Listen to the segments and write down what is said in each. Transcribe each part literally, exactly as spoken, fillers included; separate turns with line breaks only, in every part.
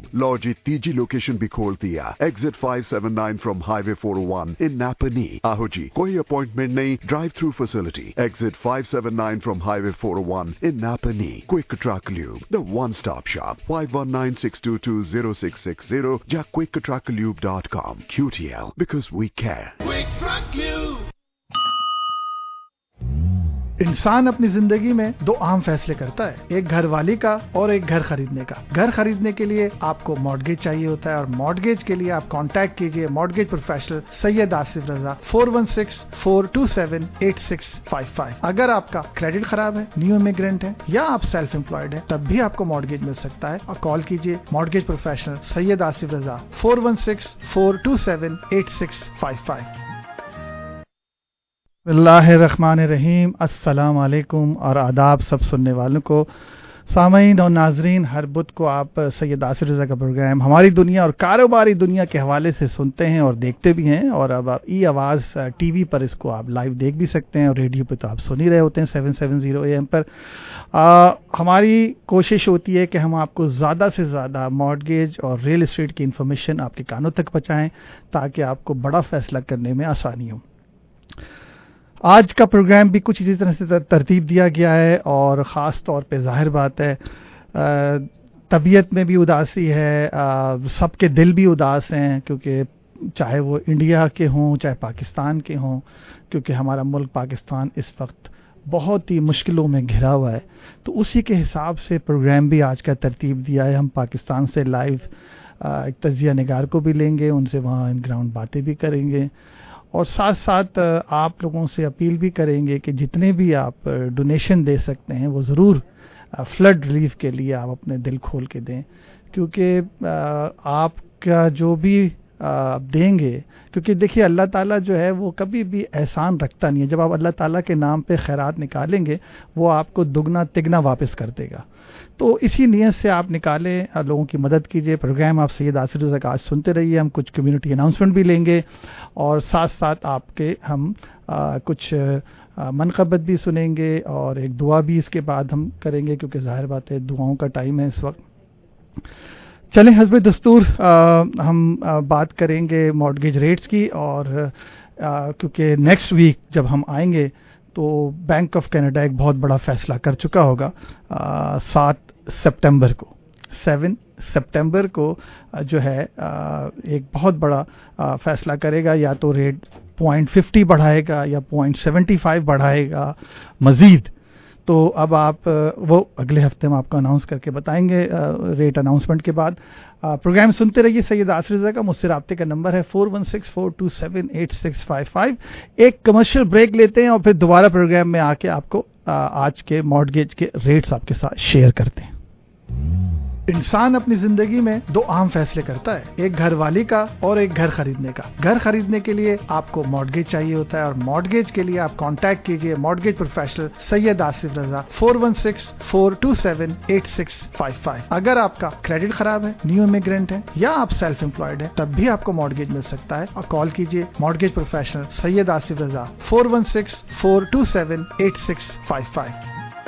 Lube, Lodge तीजी location भी खोल दिया। Exit five seventy-nine from Highway four oh one in Napa Knee. आहो जी, कोई अपॉइंटमेंट नहीं, drive through facility. Exit five seventy-nine from Highway four oh one in Napa Knee. Quick Truck Lube, the one-stop shop. five one nine, six two two, zero six six zero या quick truck lube dot com. Q T L, because we care. Quick Truck Lube.
इंसान अपनी जिंदगी में दो अहम फैसले करता है, एक घर वाली का और एक घर खरीदने का। घर खरीदने के लिए आपको मॉर्गेज चाहिए होता है और मॉर्गेज के लिए आप कांटेक्ट कीजिए mortgage professional Syed Asif Raza four one six, four two seven, eight six five five. अगर आपका क्रेडिट खराब है, न्यू इमिग्रेंट है या आप सेल्फ एम्प्लॉयड है, तब भी आपको मॉर्गेज मिल सकता है और कॉल कीजिए mortgage professional Syed Asif Raza four one six, four two seven, eight six five five. बिस्मिल्लाहिर्रहमानिर्रहीम, अस्सलाम वालेकुम और आदाब सब सुनने वालों को, सामईन और नाजरीन। हर बुध को आप सैयद आसिफ रज़ा का प्रोग्राम हमारी दुनिया और कारोबारी दुनिया के हवाले से सुनते हैं और देखते भी हैं। और अब आप ई आवाज़ टीवी पर इसको आप लाइव देख भी सकते हैं और रेडियो पे तो आप सुन ही रहे होते हैं seven seven zero A M पर। आ, हमारी कोशिश होती है कि हम आपको ज़्यादा से ज़्यादा मॉर्गेज और रियल एस्टेट की इन्फॉर्मेशन आपके कानों तक पहुँचाएँ ताकि आपको बड़ा फैसला करने में आसानी हो। आज का प्रोग्राम भी कुछ इसी तरह से तरतीब दिया गया है और ख़ास तौर पे ज़ाहिर बात है तबीयत में भी उदासी है, सबके दिल भी उदास हैं, क्योंकि चाहे वो इंडिया के हों चाहे पाकिस्तान के हों, क्योंकि हमारा मुल्क पाकिस्तान इस वक्त बहुत ही मुश्किलों में घिरा हुआ है। तो उसी के हिसाब से प्रोग्राम भी आज का तरतीब दिया है। हम पाकिस्तान से लाइव एक तजिया निगार को भी लेंगे, उनसे वहाँ इन ग्राउंड बातें भी करेंगे और साथ साथ आप लोगों से अपील भी करेंगे कि जितने भी आप डोनेशन दे सकते हैं वो ज़रूर फ्लड रिलीफ के लिए आप अपने दिल खोल के दें, क्योंकि आपका जो भी आप देंगे, क्योंकि देखिए अल्लाह ताला जो है वो कभी भी एहसान रखता नहीं है। जब आप अल्लाह ताला के नाम पे खैरात निकालेंगे वो आपको दुगना तिगना वापस कर देगा। तो इसी नीयत से आप निकालें, लोगों की मदद कीजिए। प्रोग्राम आप सैयद आसिफ रज़ा का आज सुनते रहिए। हम कुछ कम्युनिटी अनाउंसमेंट भी लेंगे और साथ साथ आपके हम आ, कुछ मनक़बत भी सुनेंगे और एक दुआ भी इसके बाद हम करेंगे, क्योंकि ज़ाहिर बात है दुआओं का टाइम है इस वक्त। चलें हस्ब दस्तूर हम आ, बात करेंगे मॉर्गेज रेट्स की और आ, क्योंकि नेक्स्ट वीक जब हम आएंगे तो बैंक ऑफ कनाडा एक बहुत बड़ा फैसला कर चुका होगा। सात सितंबर को सेवन सितंबर को जो है आ, एक बहुत बड़ा आ, फैसला करेगा, या तो रेट पॉइंट फिफ्टी बढ़ाएगा या पॉइंट सेवेंटी फाइव बढ़ाएगा मज़ीद। तो अब आप वो अगले हफ्ते में आपको अनाउंस करके बताएंगे रेट अनाउंसमेंट के बाद। प्रोग्राम सुनते रहिए सैयद आसिफ रज़ा का। मुझसे राब्ते का नंबर है four one six, four two seven, eight six five five. एक कमर्शियल ब्रेक लेते हैं और फिर दोबारा प्रोग्राम में आके आपको आज के मॉर्गेज के रेट्स आपके साथ शेयर करते हैं। इंसान अपनी जिंदगी में दो अहम फैसले करता है, एक घर वाली का और एक घर खरीदने का। घर खरीदने के लिए आपको मॉर्गेज चाहिए होता है और मॉर्गेज के लिए आप कांटेक्ट कीजिए mortgage professional Syed Asif Raza four one six, four two seven, eight six five five. अगर आपका क्रेडिट खराब है, न्यू इमिग्रेंट है या आप सेल्फ एम्प्लॉयड है, तब भी आपको मॉर्गेज मिल सकता है और कॉल कीजिए mortgage professional Syed Asif Raza four one six, four two seven, eight six five five.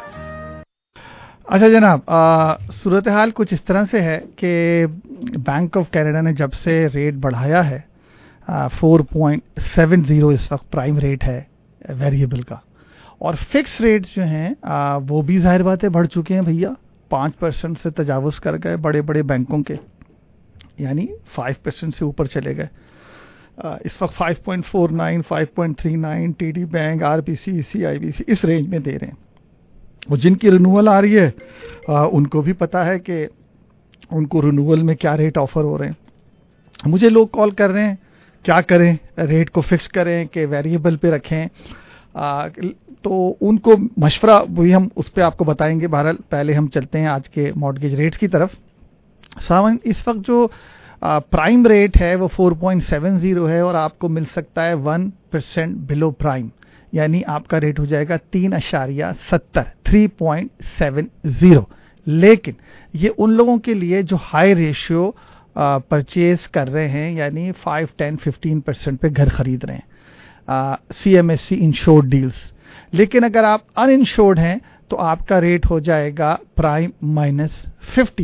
अच्छा जनाब, सूरत हाल कुछ इस तरह से है कि बैंक ऑफ कनाडा ने जब से रेट बढ़ाया है, फोर पॉइंट सेवन ज़ीरो इस वक्त प्राइम रेट है वेरिएबल का, और फिक्स रेट्स जो हैं आ, वो भी जाहिर बात है बढ़ चुके हैं भैया, पाँच परसेंट से तजावुज़ कर गए बड़े बड़े बैंकों के, यानी फाइव परसेंट से ऊपर चले गए। इस वक्त five point four nine, five point three nine TD bank, RBC, CIBC इस रेंज में दे रहे हैं। और जिनकी रिन्यूअल आ रही है आ, उनको भी पता है कि उनको रिन्यूअल में क्या रेट ऑफर हो रहे हैं। मुझे लोग कॉल कर रहे हैं क्या करें, रेट को फिक्स करें कि वेरिएबल पे रखें, आ, तो उनको मशवरा वही हम उस पर आपको बताएंगे। बहरहाल पहले हम चलते हैं आज के मॉर्गेज रेट्स की तरफ। सावन इस वक्त जो आ, प्राइम रेट है वो फोर पॉइंट सेवन ज़ीरो है और आपको मिल सकता है वन परसेंट बिलो प्राइम, यानी आपका रेट हो जाएगा तीन अशारिया सत्तर, थ्री पॉइंट सेवन ज़ीरो। लेकिन ये उन लोगों के लिए जो हाई रेशियो परचेज कर रहे हैं, यानी फाइव, टेन, फिफ्टीन परसेंट पे घर खरीद रहे हैं, C M S C insured deals. लेकिन अगर आप अनइंश्योर्ड हैं तो आपका रेट हो जाएगा प्राइम माइनस फिफ्टी।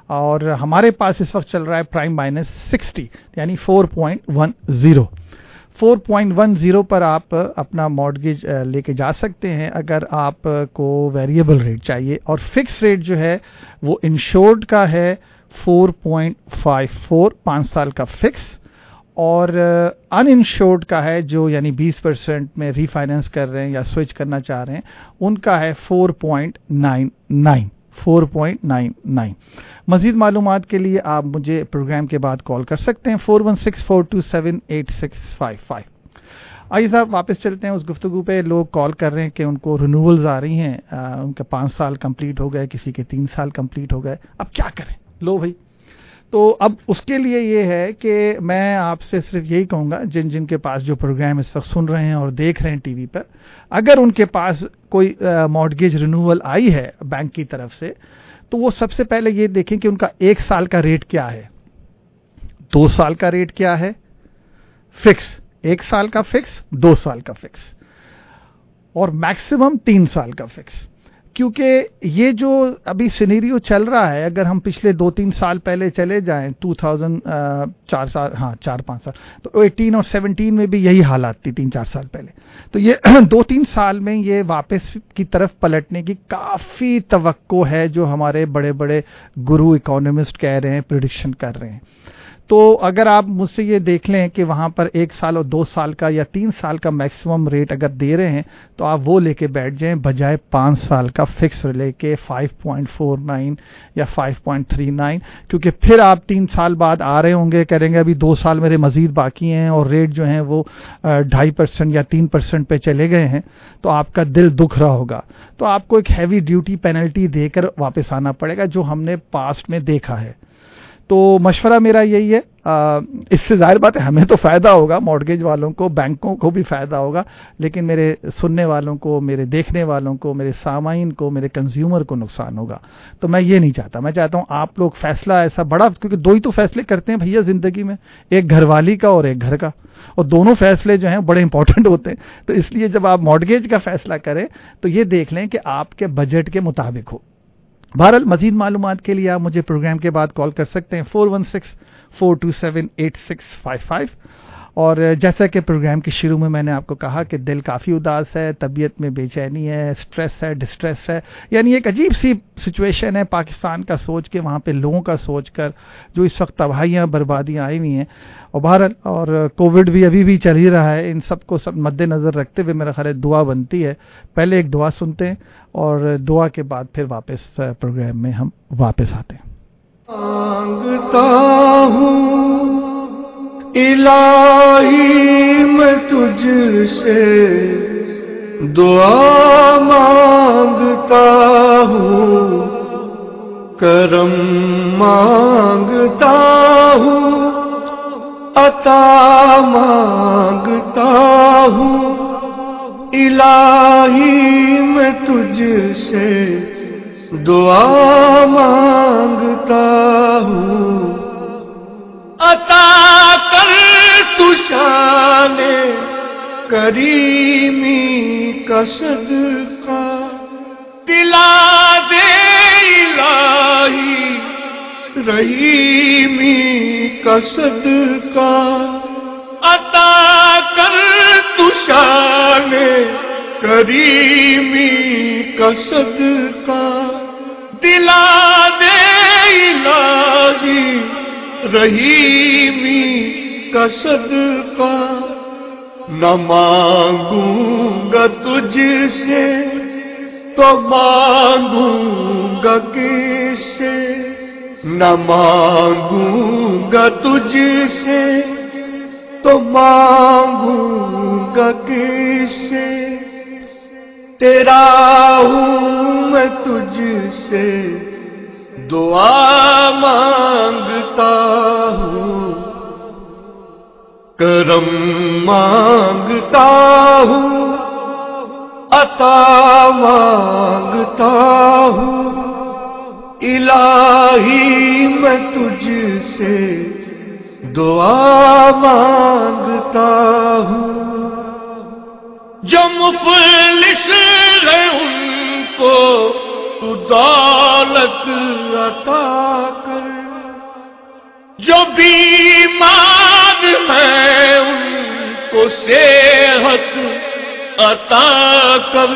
اور ہمارے پاس اس وقت چل رہا ہے پرائم مائنس سکسٹی یعنی four point one zero four point one zero پر آپ اپنا مارٹگیج لے کے جا سکتے ہیں اگر آپ کو ویریبل ریٹ چاہیے. اور فکس ریٹ جو ہے وہ انشورڈ کا ہے فور پوائنٹ فائیو فور پانچ سال کا فکس, اور ان انشورڈ کا ہے جو یعنی بیس پرسینٹ میں ری فائنینس کر رہے ہیں یا سوئچ کرنا چاہ رہے ہیں ان کا ہے four point nine nine four point nine nine. مزید معلومات کے لیے آپ مجھے پروگرام کے بعد کال کر سکتے ہیں four one six four two seven eight six five five. آئیے صاحب واپس چلتے ہیں اس گفتگو پہ. لوگ کال کر رہے ہیں کہ ان کو رینیولز آ رہی ہیں, ان کے پانچ سال کمپلیٹ ہو گئے, کسی کے تین سال کمپلیٹ ہو گئے, اب کیا کریں. لو بھائی, تو اب اس کے لیے یہ ہے کہ میں آپ سے صرف یہی کہوں گا جن جن کے پاس جو پروگرام اس وقت سن رہے ہیں اور دیکھ رہے ہیں ٹی وی پر, اگر ان کے پاس کوئی مارٹگیج رینیول آئی ہے بینک کی طرف سے تو وہ سب سے پہلے یہ دیکھیں کہ ان کا ایک سال کا ریٹ کیا ہے, دو سال کا ریٹ کیا ہے فکس, ایک سال کا فکس, دو سال کا فکس, اور میکسیمم تین سال کا فکس. کیونکہ یہ جو ابھی سینیریو چل رہا ہے, اگر ہم پچھلے دو تین سال پہلے چلے جائیں ٹو تھاؤزینڈ چار سال ہاں چار پانچ سال تو ایٹین اور سیونٹین میں بھی یہی حالات تھی تین چار سال پہلے. تو یہ دو تین سال میں یہ واپس کی طرف پلٹنے کی کافی توقع ہے جو ہمارے بڑے بڑے گرو اکانومسٹ کہہ رہے ہیں, پریڈکشن کر رہے ہیں. تو اگر آپ مجھ سے یہ دیکھ لیں کہ وہاں پر ایک سال اور دو سال کا یا تین سال کا میکسیمم ریٹ اگر دے رہے ہیں تو آپ وہ لے کے بیٹھ جائیں بجائے پانچ سال کا فکس لے کے فائیو پوائنٹ فور نائن یا فائیو پوائنٹ تھری نائن, کیونکہ پھر آپ تین سال بعد آ رہے ہوں گے کریں گے ابھی دو سال میرے مزید باقی ہیں اور ریٹ جو ہیں وہ ڈھائی پرسینٹ یا تین پرسینٹ پہ چلے گئے ہیں, تو آپ کا دل دکھ رہا ہوگا. تو آپ کو ایک ہیوی ڈیوٹی پینلٹی دے کر واپس آنا پڑے گا جو ہم نے پاسٹ میں دیکھا ہے. تو مشورہ میرا یہی ہے, آ, اس سے ظاہر بات ہے ہمیں تو فائدہ ہوگا, مارٹگیج والوں کو, بینکوں کو بھی فائدہ ہوگا, لیکن میرے سننے والوں کو, میرے دیکھنے والوں کو, میرے سامعین کو, میرے کنزیومر کو نقصان ہوگا. تو میں یہ نہیں چاہتا. میں چاہتا ہوں آپ لوگ فیصلہ ایسا بڑا, کیونکہ دو ہی تو فیصلے کرتے ہیں بھیا زندگی میں, ایک گھر والی کا اور ایک گھر کا, اور دونوں فیصلے جو ہیں بڑے امپورٹنٹ ہوتے ہیں. تو اس لیے جب آپ مارٹگیج کا فیصلہ کریں تو یہ دیکھ لیں کہ آپ کے بجٹ کے مطابق ہو. بہرحال مزید معلومات کے لیے آپ مجھے پروگرام کے بعد کال کر سکتے ہیں four one six four two seven eight six five five. اور جیسا کہ پروگرام کے شروع میں میں نے آپ کو کہا کہ دل کافی اداس ہے, طبیعت میں بے چینی ہے, سٹریس ہے, ڈسٹریس ہے, یعنی ایک عجیب سی سچویشن ہے پاکستان کا سوچ کے, وہاں پہ لوگوں کا سوچ کر جو اس وقت تباہیاں بربادیاں آئی ہوئی ہیں. اور بہرحال اور کووڈ بھی ابھی بھی چل ہی رہا ہے. ان سب کو سب مد نظر رکھتے ہوئے میرا خیال ہے دعا بنتی ہے. پہلے ایک دعا سنتے ہیں اور دعا کے بعد پھر واپس پروگرام میں ہم واپس آتے ہیں.
مانگتا ہوں الہی میں تجھ سے, دعا مانگتا ہوں, کرم مانگتا ہوں, عطا مانگتا ہوں, الہی میں تجھ سے دعا مانگتا ہوں. عطا کر تو شان کریمی کا صدقہ, دلا دے الہی رحیمی کا صدقہ. عطا کر تو شان کریمی کا صدقہ, دلا دے الہی رحیمی کا صدقہ. نہ مانگوں گا تجھ سے تو مانگوں گا کس سے, نہ مانگوں گا تجھ سے تو مانگوں گا کس سے. تیرا ہوں میں تجھ سے دعا مانگتا ہوں, کرم مانگتا ہوں, عطا مانگتا ہوں, الہی میں تجھ سے دعا مانگتا ہوں. جو مفلس ہے ان کو تو دولت عطا کر, جو بیمار ہیں ان کو صحت عطا کر،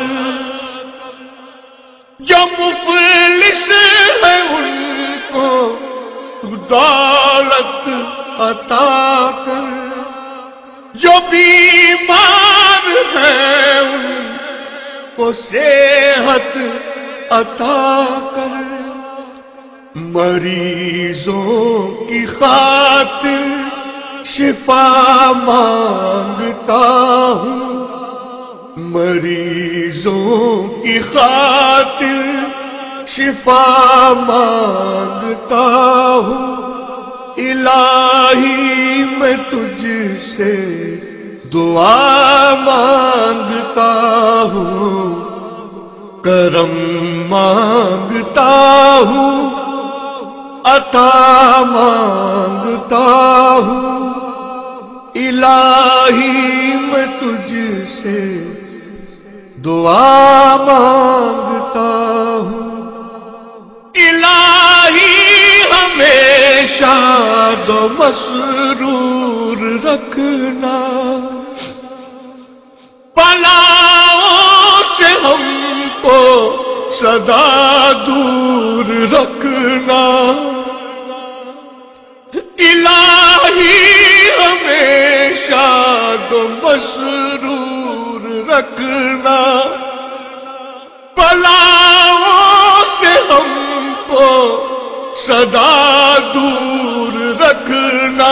جو مفلس ہیں ان کو دولت عطا کر، جو بیمار ہیں ان کو صحت عطا کر، مریضوں کی خاطر شفا مانگتا ہوں، مریضوں کی خاطر شفا مانگتا ہوں، الہی میں تجھ سے دعا مانگتا ہوں، کرم مانگتا ہوں، عطا مانگتا ہوں، الہی میں تجھ سے دعا مانگتا ہوں، الہی ہمیشہ دو مسرور رکھنا، بلاؤں سے ہم کو سدا دور رکھنا، الہی ہمیشہ دو مسرور رکھنا، بلاؤں سے ہم کو سدا دور رکھنا،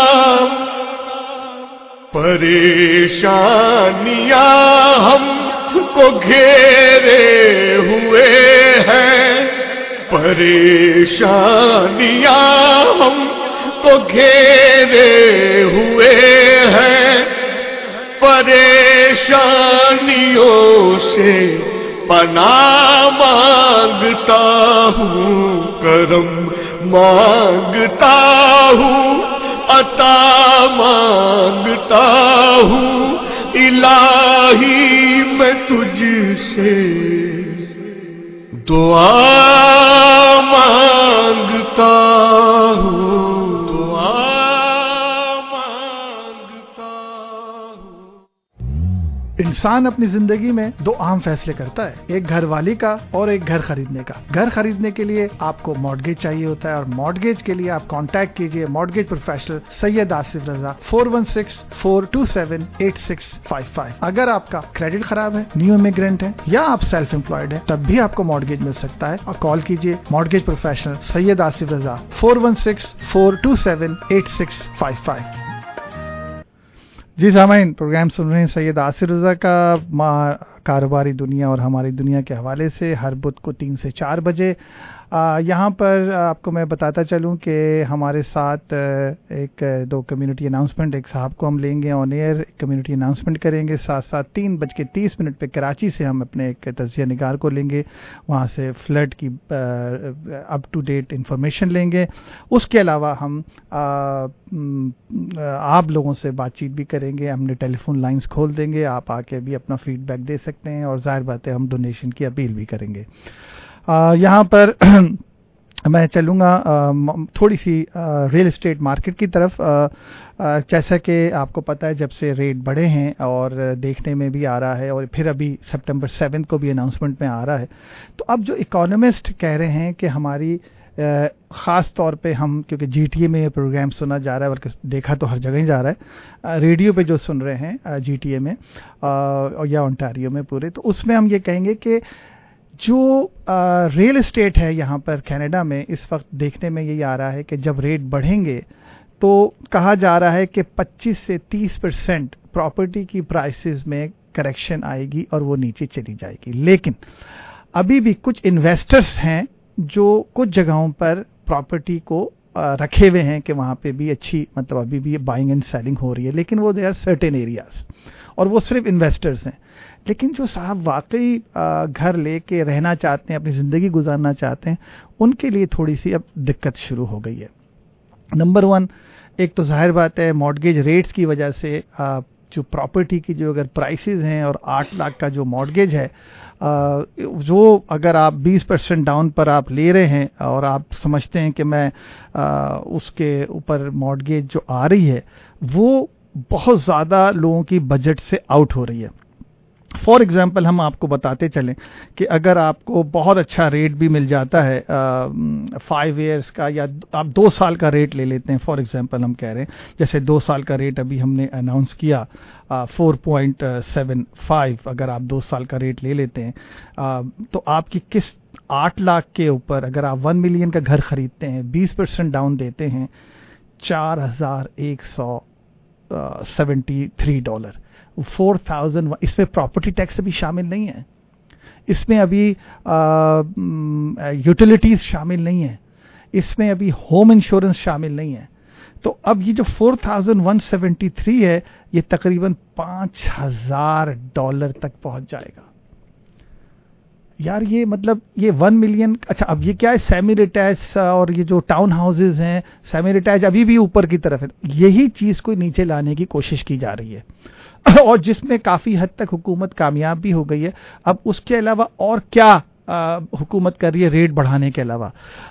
پریشانیاں ہم کو گھیرے ہوئے ہیں، پریشانیاں ہم کو گھیرے ہوئے ہیں، پریشانیوں سے پناہ مانگتا ہوں، کرم مانگتا ہوں، عطا مانگتا ہوں، الہی میں تجھ سے دعا مانگتا ہوں، دعا مانگتا ہوں۔
انسان اپنی زندگی میں دو اہم فیصلے کرتا ہے، ایک گھر والی کا اور ایک گھر خریدنے کا۔ گھر خریدنے کے لیے آپ کو مارگیج چاہیے ہوتا ہے، اور مارگیج کے لیے آپ کانٹیکٹ کیجئے mortgage professional Syed Asif Raza four one six four two seven eight six five five. اگر آپ کا کریڈٹ خراب ہے، نیو امیگرینٹ ہے، یا آپ سیلف امپلائڈ ہیں، تب بھی آپ کو مارگیج مل سکتا ہے، اور کال کیجئے mortgage professional Syed Asif Raza four one six four two seven eight six five five. جی سامعین، پروگرام سن رہے ہیں سید آصف رضا کا کاروباری دنیا اور ہماری دنیا کے حوالے سے، ہر بدھ کو تین سے چار بجے۔ آ, یہاں پر آپ کو میں بتاتا چلوں کہ ہمارے ساتھ ایک دو کمیونٹی اناؤنسمنٹ، ایک صاحب کو ہم لیں گے آن ایئر، کمیونٹی اناؤنسمنٹ کریں گے، ساتھ ساتھ تین بج کے تیس منٹ پہ کراچی سے ہم اپنے ایک تجزیہ نگار کو لیں گے، وہاں سے فلڈ کی اپ ٹو ڈیٹ انفارمیشن لیں گے۔ اس کے علاوہ ہم آ, آپ لوگوں سے بات چیت بھی کریں گے، ہم نے ٹیلی فون لائنز کھول دیں گے، آپ آ کے بھی اپنا فیڈ بیک دے سکتے ہیں، اور ظاہر بات ہے ہم ڈونیشن کی اپیل بھی کریں گے۔ آ, یہاں پر میں چلوں گا تھوڑی سی ریل اسٹیٹ مارکیٹ کی طرف۔ جیسا کہ آپ کو پتہ ہے جب سے ریٹ بڑھے ہیں اور دیکھنے میں بھی آ رہا ہے، اور پھر ابھی سپٹمبر سیون کو بھی اناؤنسمنٹ میں آ رہا ہے، تو اب جو اکانومسٹ کہہ رہے ہیں کہ ہماری خاص طور پہ ہم، کیونکہ جی ٹی اے میں یہ پروگرام سنا جا رہا ہے، بلکہ دیکھا تو ہر جگہ ہی جا رہا ہے، ریڈیو پہ جو سن رہے ہیں جی ٹی اے میں یا انٹاریو میں پورے، تو اس میں ہم یہ کہیں گے کہ جو ریل اسٹیٹ ہے یہاں پر کینیڈا میں اس وقت دیکھنے میں یہی آ رہا ہے کہ جب ریٹ بڑھیں گے تو کہا جا رہا ہے کہ پچیس سے تیس پرسینٹ پراپرٹی کی پرائسز میں کریکشن آئے گی اور وہ نیچے چلی جائے گی۔ لیکن ابھی بھی کچھ انویسٹرز ہیں جو کچھ جگہوں پر پراپرٹی کو رکھے ہوئے ہیں کہ وہاں پہ بھی اچھی، مطلب ابھی بھی بائنگ اینڈ سیلنگ ہو رہی ہے، لیکن وہ دے آر سرٹن ایریاز، اور وہ صرف انویسٹرز ہیں۔ لیکن جو صاحب واقعی گھر لے کے رہنا چاہتے ہیں، اپنی زندگی گزارنا چاہتے ہیں، ان کے لیے تھوڑی سی اب دقت شروع ہو گئی ہے۔ نمبر ون، ایک تو ظاہر بات ہے مارگیج ریٹس کی وجہ سے جو پراپرٹی کی جو اگر پرائسز ہیں اور آٹھ لاکھ کا جو مارگیج ہے, جو اگر آپ بیس پرسینٹ ڈاؤن پر آپ لے رہے ہیں اور آپ سمجھتے ہیں کہ میں اس کے اوپر مارگیج جو آ رہی ہے وہ بہت زیادہ لوگوں کی بجٹ سے آؤٹ ہو رہی ہے. فار ایگزامپل ہم آپ کو بتاتے چلیں کہ اگر آپ کو بہت اچھا ریٹ بھی مل جاتا ہے فائیو ایئرس کا, یا آپ دو سال کا ریٹ لے لیتے ہیں, فار ایگزامپل ہم کہہ رہے ہیں جیسے دو سال کا ریٹ ابھی ہم نے اناؤنس کیا فور پوائنٹ سیون فائیو, اگر آپ دو سال کا ریٹ لے لیتے ہیں تو آپ کی قسط آٹھ لاکھ کے اوپر اگر آپ ون ملین کا گھر خریدتے ہیں, بیس پرسینٹ ڈاؤن دیتے ہیں, چار ہزار ایک سو seventy three dollar, four thousand. اس میں پراپرٹی ٹیکس ابھی شامل نہیں ہے, اس میں ابھی یوٹیلیٹیز شامل نہیں ہے, اس میں ابھی ہوم انشورنس شامل نہیں ہے. تو اب یہ جو four thousand one seventy three ہے یہ تقریباً پانچ ہزار ڈالر تک پہنچ جائے گا. یار یہ مطلب یہ ون ملین. اچھا اب یہ کیا ہے, سیمی ریٹیچ اور یہ جو ٹاؤن ہاؤسز ہیں سیمی ریٹیچ ابھی بھی اوپر کی طرف ہے, یہی چیز کو نیچے لانے کی کوشش کی جا رہی ہے اور جس میں کافی حد تک حکومت کامیاب بھی ہو گئی ہے. اب اس کے علاوہ اور کیا آ, حکومت کر رہی ہے ریٹ بڑھانے کے علاوہ؟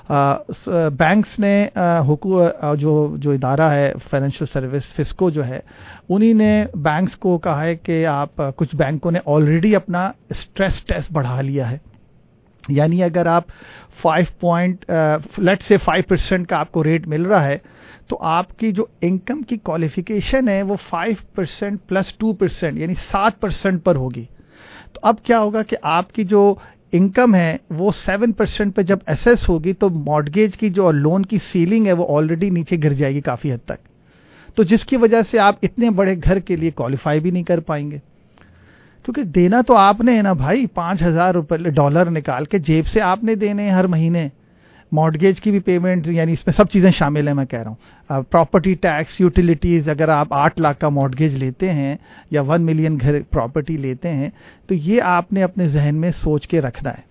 بینکس نے آ, جو جو ادارہ ہے فائنینشیل سروس فسکو جو ہے, انہی نے بینکس کو کہا ہے کہ آپ کچھ بینکوں نے آلریڈی اپنا اسٹریس ٹیسٹ بڑھا لیا ہے. یعنی اگر آپ فائیو پوائنٹ لیٹ سے فائیو پرسینٹ کا آپ کو ریٹ مل رہا ہے تو آپ کی جو انکم کی کوالیفیکیشن ہے وہ five percent plus two percent یعنی سات پرسینٹ پر ہوگی. تو اب کیا ہوگا کہ آپ کی جو انکم ہے وہ سیون پرسینٹ پہ جب ایسیس ہوگی تو مارگیج کی جو لون کی سیلنگ ہے وہ آلریڈی نیچے گر جائے گی کافی حد تک, تو جس کی وجہ سے آپ اتنے بڑے گھر کے لیے کوالیفائی بھی نہیں کر پائیں گے, کیونکہ دینا تو آپ نے ہے نا بھائی, پانچ ہزار روپے ڈالر نکال کے جیب سے آپ نے دینے ہر مہینے. مارگیج کی بھی پیمنٹ, یعنی اس میں سب چیزیں شامل ہیں میں کہہ رہا ہوں. پراپرٹی ٹیکس, یوٹیلیٹیز, اگر آپ آٹھ لاکھ کا مارگیج لیتے ہیں یا ون ملین گھر پراپرٹی لیتے ہیں تو یہ آپ نے اپنے ذہن میں سوچ کے رکھنا ہے.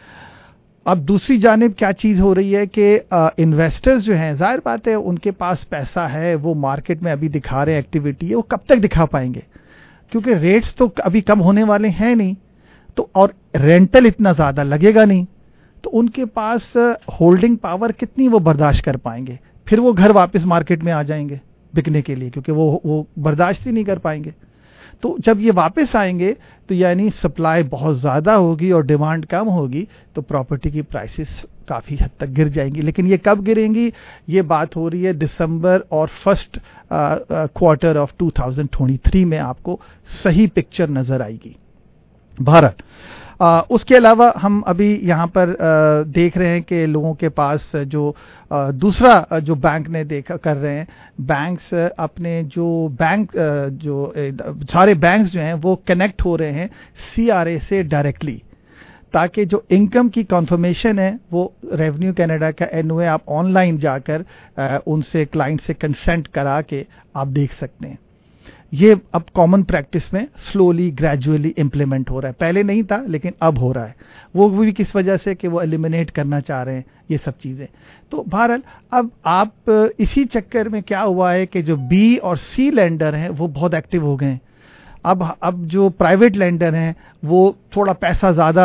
اب دوسری جانب کیا چیز ہو رہی ہے کہ انویسٹرز جو ہیں, ظاہر بات ہے ان کے پاس پیسہ ہے, وہ مارکیٹ میں ابھی دکھا رہے ہیں ایکٹیویٹی ہے, وہ کب تک دکھا پائیں گے کیونکہ ریٹس تو ابھی کم ہونے والے ہیں نہیں, تو اور رینٹل اتنا زیادہ لگے گا نہیں, تو ان کے پاس ہولڈنگ پاور کتنی وہ برداشت کر پائیں گے. پھر وہ گھر واپس مارکیٹ میں آ جائیں گے بکنے کے لیے کیونکہ وہ وہ برداشت ہی نہیں کر پائیں گے. تو جب یہ واپس آئیں گے تو یعنی سپلائی بہت زیادہ ہوگی اور ڈیمانڈ کم ہوگی تو پراپرٹی کی پرائسز کافی حد تک گر جائیں گی. لیکن یہ کب گریں گی, یہ بات ہو رہی ہے دسمبر اور first quarter of two thousand twenty three میں آپ کو صحیح پکچر نظر آئے گی. بھارت آ, اس کے علاوہ ہم ابھی یہاں پر آ, دیکھ رہے ہیں کہ لوگوں کے پاس جو آ, دوسرا آ, جو بینک نے دیکھا کر رہے ہیں, بینکس اپنے جو بینک آ, جو سارے بینکس جو ہیں وہ کنیکٹ ہو رہے ہیں سی آر اے سے ڈائریکٹلی, تاکہ جو انکم کی کنفرمیشن ہے وہ ریونیو کینیڈا کا این او اے آپ آن لائن جا کر آ, ان سے کلائنٹ سے کنسنٹ کرا کے آپ دیکھ سکتے ہیں. یہ اب کامن پریکٹس میں سلولی گریجولی امپلیمنٹ ہو رہا ہے, پہلے نہیں تھا لیکن اب ہو رہا ہے. وہ بھی کس وجہ سے کہ وہ ایلیمینیٹ کرنا چاہ رہے ہیں یہ سب چیزیں. تو بہرحال اب آپ اسی چکر میں کیا ہوا ہے کہ جو بی اور سی لینڈر ہیں وہ بہت ایکٹیو ہو گئے ہیں. اب اب جو پرائیویٹ لینڈر ہیں وہ تھوڑا پیسہ زیادہ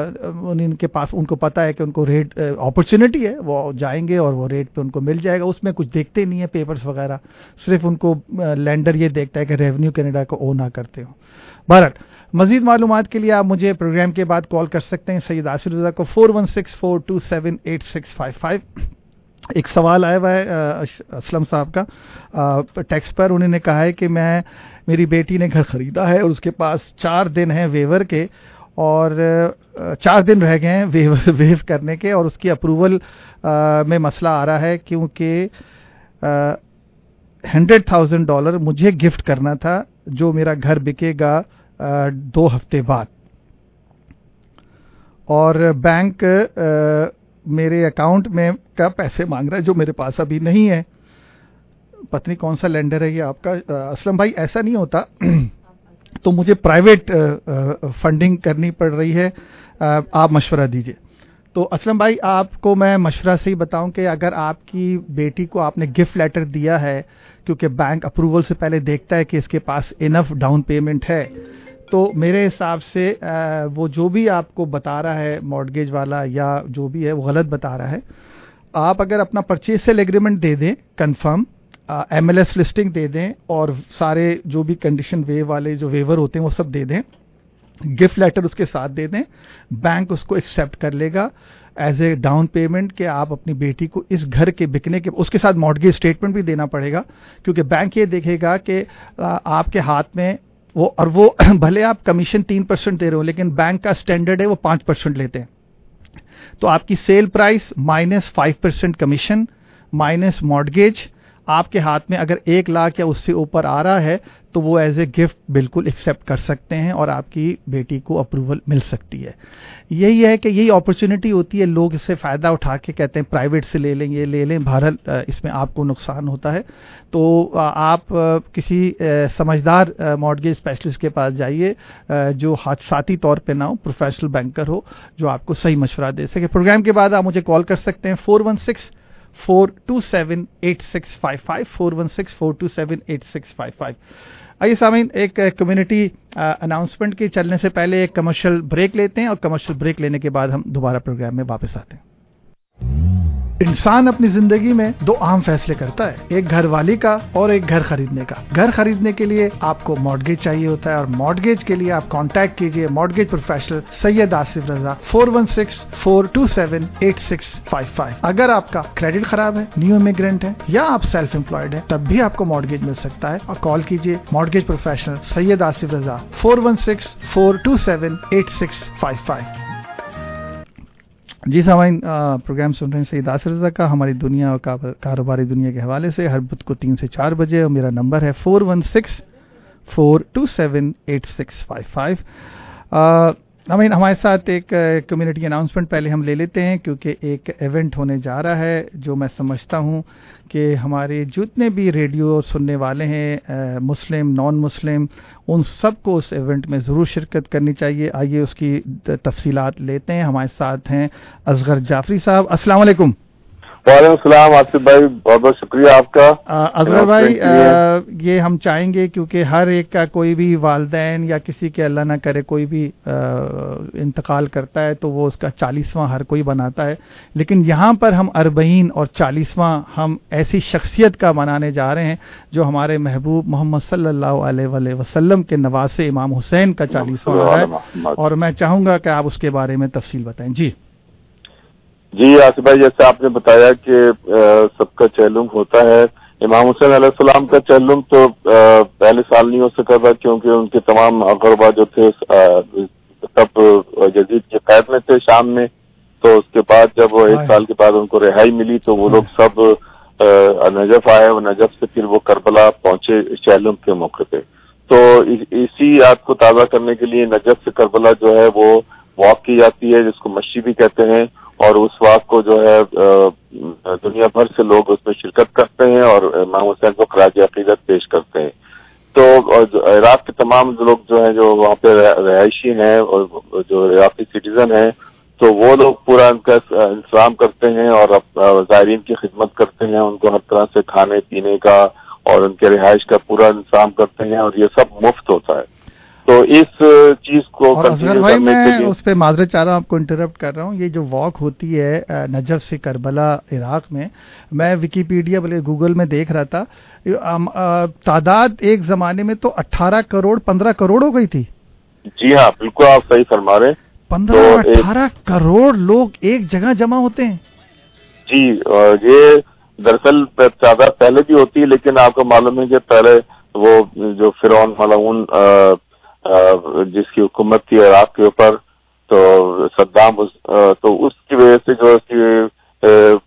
ان کے پاس, ان کو پتا ہے کہ ان کو ریٹ اپرچونٹی ہے, وہ جائیں گے اور وہ ریٹ پہ ان کو مل جائے گا. اس میں کچھ دیکھتے نہیں ہے پیپرز وغیرہ, صرف ان کو لینڈر یہ دیکھتا ہے کہ ریونیو کینیڈا کو او نہ کرتے ہوں. بھارت مزید معلومات کے لیے آپ مجھے پروگرام کے بعد کال کر سکتے ہیں سید آصر رضا کو four one six four two seven eight six five five. ایک سوال آیا ہوا ہے اسلم صاحب کا ٹیکسٹ پر, انہوں نے کہا ہے کہ میں میری بیٹی نے گھر خریدا ہے اور اس کے پاس چار دن ہیں ویور کے اور چار دن رہ گئے ہیں ویو کرنے کے, اور اس کی اپروول میں مسئلہ آ رہا ہے کیونکہ ہنڈریڈ تھاؤزینڈ ڈالر مجھے گفٹ کرنا تھا جو میرا گھر بکے گا دو ہفتے بعد, اور بینک میرے اکاؤنٹ میں کا پیسے مانگ رہا ہے جو میرے پاس ابھی نہیں ہے. پتہ نہیں کون سا لینڈر ہے یہ آپ کا اسلم بھائی. ایسا نہیں ہوتا تو مجھے پرائیویٹ فنڈنگ کرنی پڑ رہی ہے, آپ مشورہ دیجئے. تو اسلم بھائی آپ کو میں مشورہ سے ہی بتاؤں کہ اگر آپ کی بیٹی کو آپ نے گفٹ لیٹر دیا ہے، کیونکہ بینک اپروول سے پہلے دیکھتا ہے کہ اس کے پاس انف ڈاؤن پیمنٹ ہے، تو میرے حساب سے وہ جو بھی آپ کو بتا رہا ہے مارٹگیج والا یا جو بھی ہے وہ غلط بتا رہا ہے. آپ اگر اپنا پرچیز سیل ایگریمنٹ دے دیں confirm, M L S listing دے دیں اور سارے جو بھی کنڈیشن ویو والے جو ویور ہوتے ہیں وہ سب دے دیں، گفٹ لیٹر اس کے ساتھ دے دیں، بینک اس کو ایکسیپٹ کر لے گا ایز اے ڈاؤن پیمنٹ کہ آپ اپنی بیٹی کو اس گھر کے بکنے کے، اس کے ساتھ مارٹگیج اسٹیٹمنٹ بھی دینا پڑے گا، کیونکہ بینک یہ دیکھے گا کہ آپ کے ہاتھ میں وہ، اور وہ بھلے آپ کمیشن تین پرسینٹ دے رہے ہو لیکن بینک کا اسٹینڈرڈ ہے وہ پانچ پرسینٹ لیتے ہیں. تو آپ کی sale price minus five percent commission minus mortgage, آپ کے ہاتھ میں اگر ایک لاکھ یا اس سے اوپر آ رہا ہے تو وہ ایز اے گفٹ بالکل ایکسیپٹ کر سکتے ہیں اور آپ کی بیٹی کو اپروول مل سکتی ہے. یہی ہے کہ یہی اپرچونٹی ہوتی ہے، لوگ اس سے فائدہ اٹھا کے کہتے ہیں پرائیویٹ سے لے لیں، یہ لے لیں، بہرحال اس میں آپ کو نقصان ہوتا ہے. تو آپ کسی سمجھدار مارٹگیج اسپیشلسٹ کے پاس جائیے جو حادثاتی طور پہ نہ ہو، پروفیشنل بینکر ہو جو آپ کو صحیح مشورہ دے سکے. پروگرام کے بعد آپ مجھے کال کر سکتے ہیں four one six four two seven eight six five five four one six four two seven eight six five five. آئیے سامعین، ایک کمیونٹی اناؤنسمنٹ کے چلنے سے پہلے ایک کمرشل بریک لیتے ہیں اور کمرشل بریک لینے کے بعد ہم دوبارہ پروگرام میں واپس آتے ہیں. انسان اپنی زندگی میں دو اہم فیصلے کرتا ہے، ایک گھر والی کا اور ایک گھر خریدنے کا. گھر خریدنے کے لیے آپ کو مارٹگیج چاہیے ہوتا ہے اور مارٹگیج کے لیے آپ کانٹیکٹ کیجئے mortgage professional Syed Asif Raza four one six four two seven eight six five five. اگر آپ کا کریڈٹ خراب ہے، نیو امیگرینٹ ہے یا آپ سیلف امپلائڈ ہیں تب بھی آپ کو مارٹگیج مل سکتا ہے اور کال کیجئے mortgage professional Syed Asif Raza four one six four two seven eight six five five. جی سامعین، پروگرام سن رہے ہیں سید آصف رضا کا، ہماری دنیا اور کاروباری دنیا کے حوالے سے، ہر بدھ کو تین سے چار بجے، اور میرا نمبر ہے four one six four two seven eight six five five. ہمیں ہمارے ساتھ ایک کمیونٹی اناؤنسمنٹ پہلے ہم لے لیتے ہیں کیونکہ ایک ایونٹ ہونے جا رہا ہے جو میں سمجھتا ہوں کہ ہمارے جتنے بھی ریڈیو سننے والے ہیں، مسلم نان مسلم، ان سب کو اس ایونٹ میں ضرور شرکت کرنی چاہیے. آئیے اس کی تفصیلات لیتے ہیں. ہمارے ساتھ ہیں اصغر جعفری صاحب. السلام علیکم.
وعلیکم السلام آصف بھائی، بہت بہت شکریہ آپ کا.
اصغر بھائی، یہ ہم چاہیں گے کیونکہ ہر ایک کا کوئی بھی والدین یا کسی کے اللہ نہ کرے کوئی بھی انتقال کرتا ہے تو وہ اس کا چالیسواں ہر کوئی بناتا ہے، لیکن یہاں پر ہم اربعین اور چالیسواں ہم ایسی شخصیت کا منانے جا رہے ہیں جو ہمارے محبوب محمد صلی اللہ علیہ وآلہ وسلم کے نواسے امام حسین کا چالیسواں ہے، اور میں چاہوں گا کہ آپ اس کے بارے میں تفصیل بتائیں. جی
جی آصف بھائی، جیسے آپ نے بتایا کہ سب کا چہلم ہوتا ہے، امام حسین علیہ السلام کا چہلم تو پہلے سال نہیں ہو سکا تھا کیونکہ ان کے تمام اقربا جو تھے سب یزید کی قید میں تھے شام میں. تو اس کے بعد جب ایک سال کے بعد ان کو رہائی ملی تو وہ لوگ سب نجف آئے، اور نجف سے پھر وہ کربلا پہنچے چہلم کے موقع پہ. تو اسی یاد کو تازہ کرنے کے لیے نجف سے کربلا جو ہے وہ واک کی جاتی ہے، جس کو مشی بھی کہتے ہیں، اور اس واک کو جو ہے دنیا بھر سے لوگ اس میں شرکت کرتے ہیں اور امام حسین کو خراج عقیدت پیش کرتے ہیں. تو عراق کے تمام لوگ جو ہیں جو وہاں پہ رہائشی ہیں اور جو عراقی سٹیزن ہیں تو وہ لوگ پورا ان کا انتظام کرتے ہیں اور زائرین کی خدمت کرتے ہیں، ان کو ہر طرح سے کھانے پینے کا اور ان کے رہائش کا پورا انتظام کرتے ہیں، اور یہ سب مفت ہوتا ہے. تو اس چیز کو
اصغر بھائی میں اس پہ معذرت چاہ رہا ہوں، آپ کو انٹرپٹ کر رہا ہوں. یہ جو واک ہوتی ہے نجف سے کربلا عراق میں، میں ویکیپیڈیا بلے گوگل میں دیکھ رہا تھا، تعداد ایک زمانے میں تو اٹھارہ کروڑ پندرہ کروڑ ہو گئی تھی.
جی ہاں بالکل آپ صحیح فرما رہے ہیں،
پندرہ اٹھارہ کروڑ لوگ ایک جگہ جمع ہوتے ہیں.
جی یہ دراصل تعداد پہلے بھی ہوتی ہے، لیکن آپ کو معلوم ہے کہ پہلے وہ جو فرعون ملعون جس کی حکومت تھی عراق کے اوپر، تو صدام، تو اس کی وجہ سے جو اس کی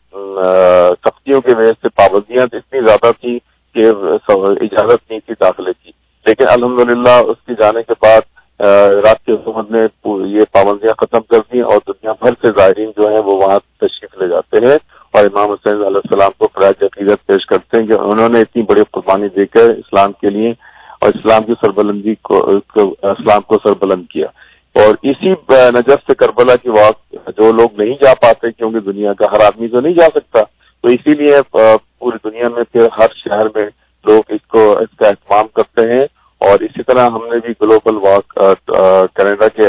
سختیوں کی وجہ سے پابندیاں اتنی زیادہ تھی کہ اجازت نہیں تھی داخلے کی. لیکن الحمدللہ اس کے جانے کے بعد عراق کی حکومت نے یہ پابندیاں ختم کر دی اور دنیا بھر سے زائرین جو ہیں وہ وہاں تشریف لے جاتے ہیں اور امام حسین علیہ السلام کو خراج عقیدت پیش کرتے ہیں کہ انہوں نے اتنی بڑی قربانی دے کر اسلام کے لیے اور اسلام کی سربلندی کو اسلام کو سربلند کیا. اور اسی نجف سے کربلا کی واک جو لوگ نہیں جا پاتے کیونکہ دنیا کا ہر آدمی تو نہیں جا سکتا، تو اسی لیے پوری دنیا میں پھر ہر شہر میں لوگ اس کو اس کا اہتمام کرتے ہیں. اور اسی طرح ہم نے بھی گلوبل واک کینیڈا کے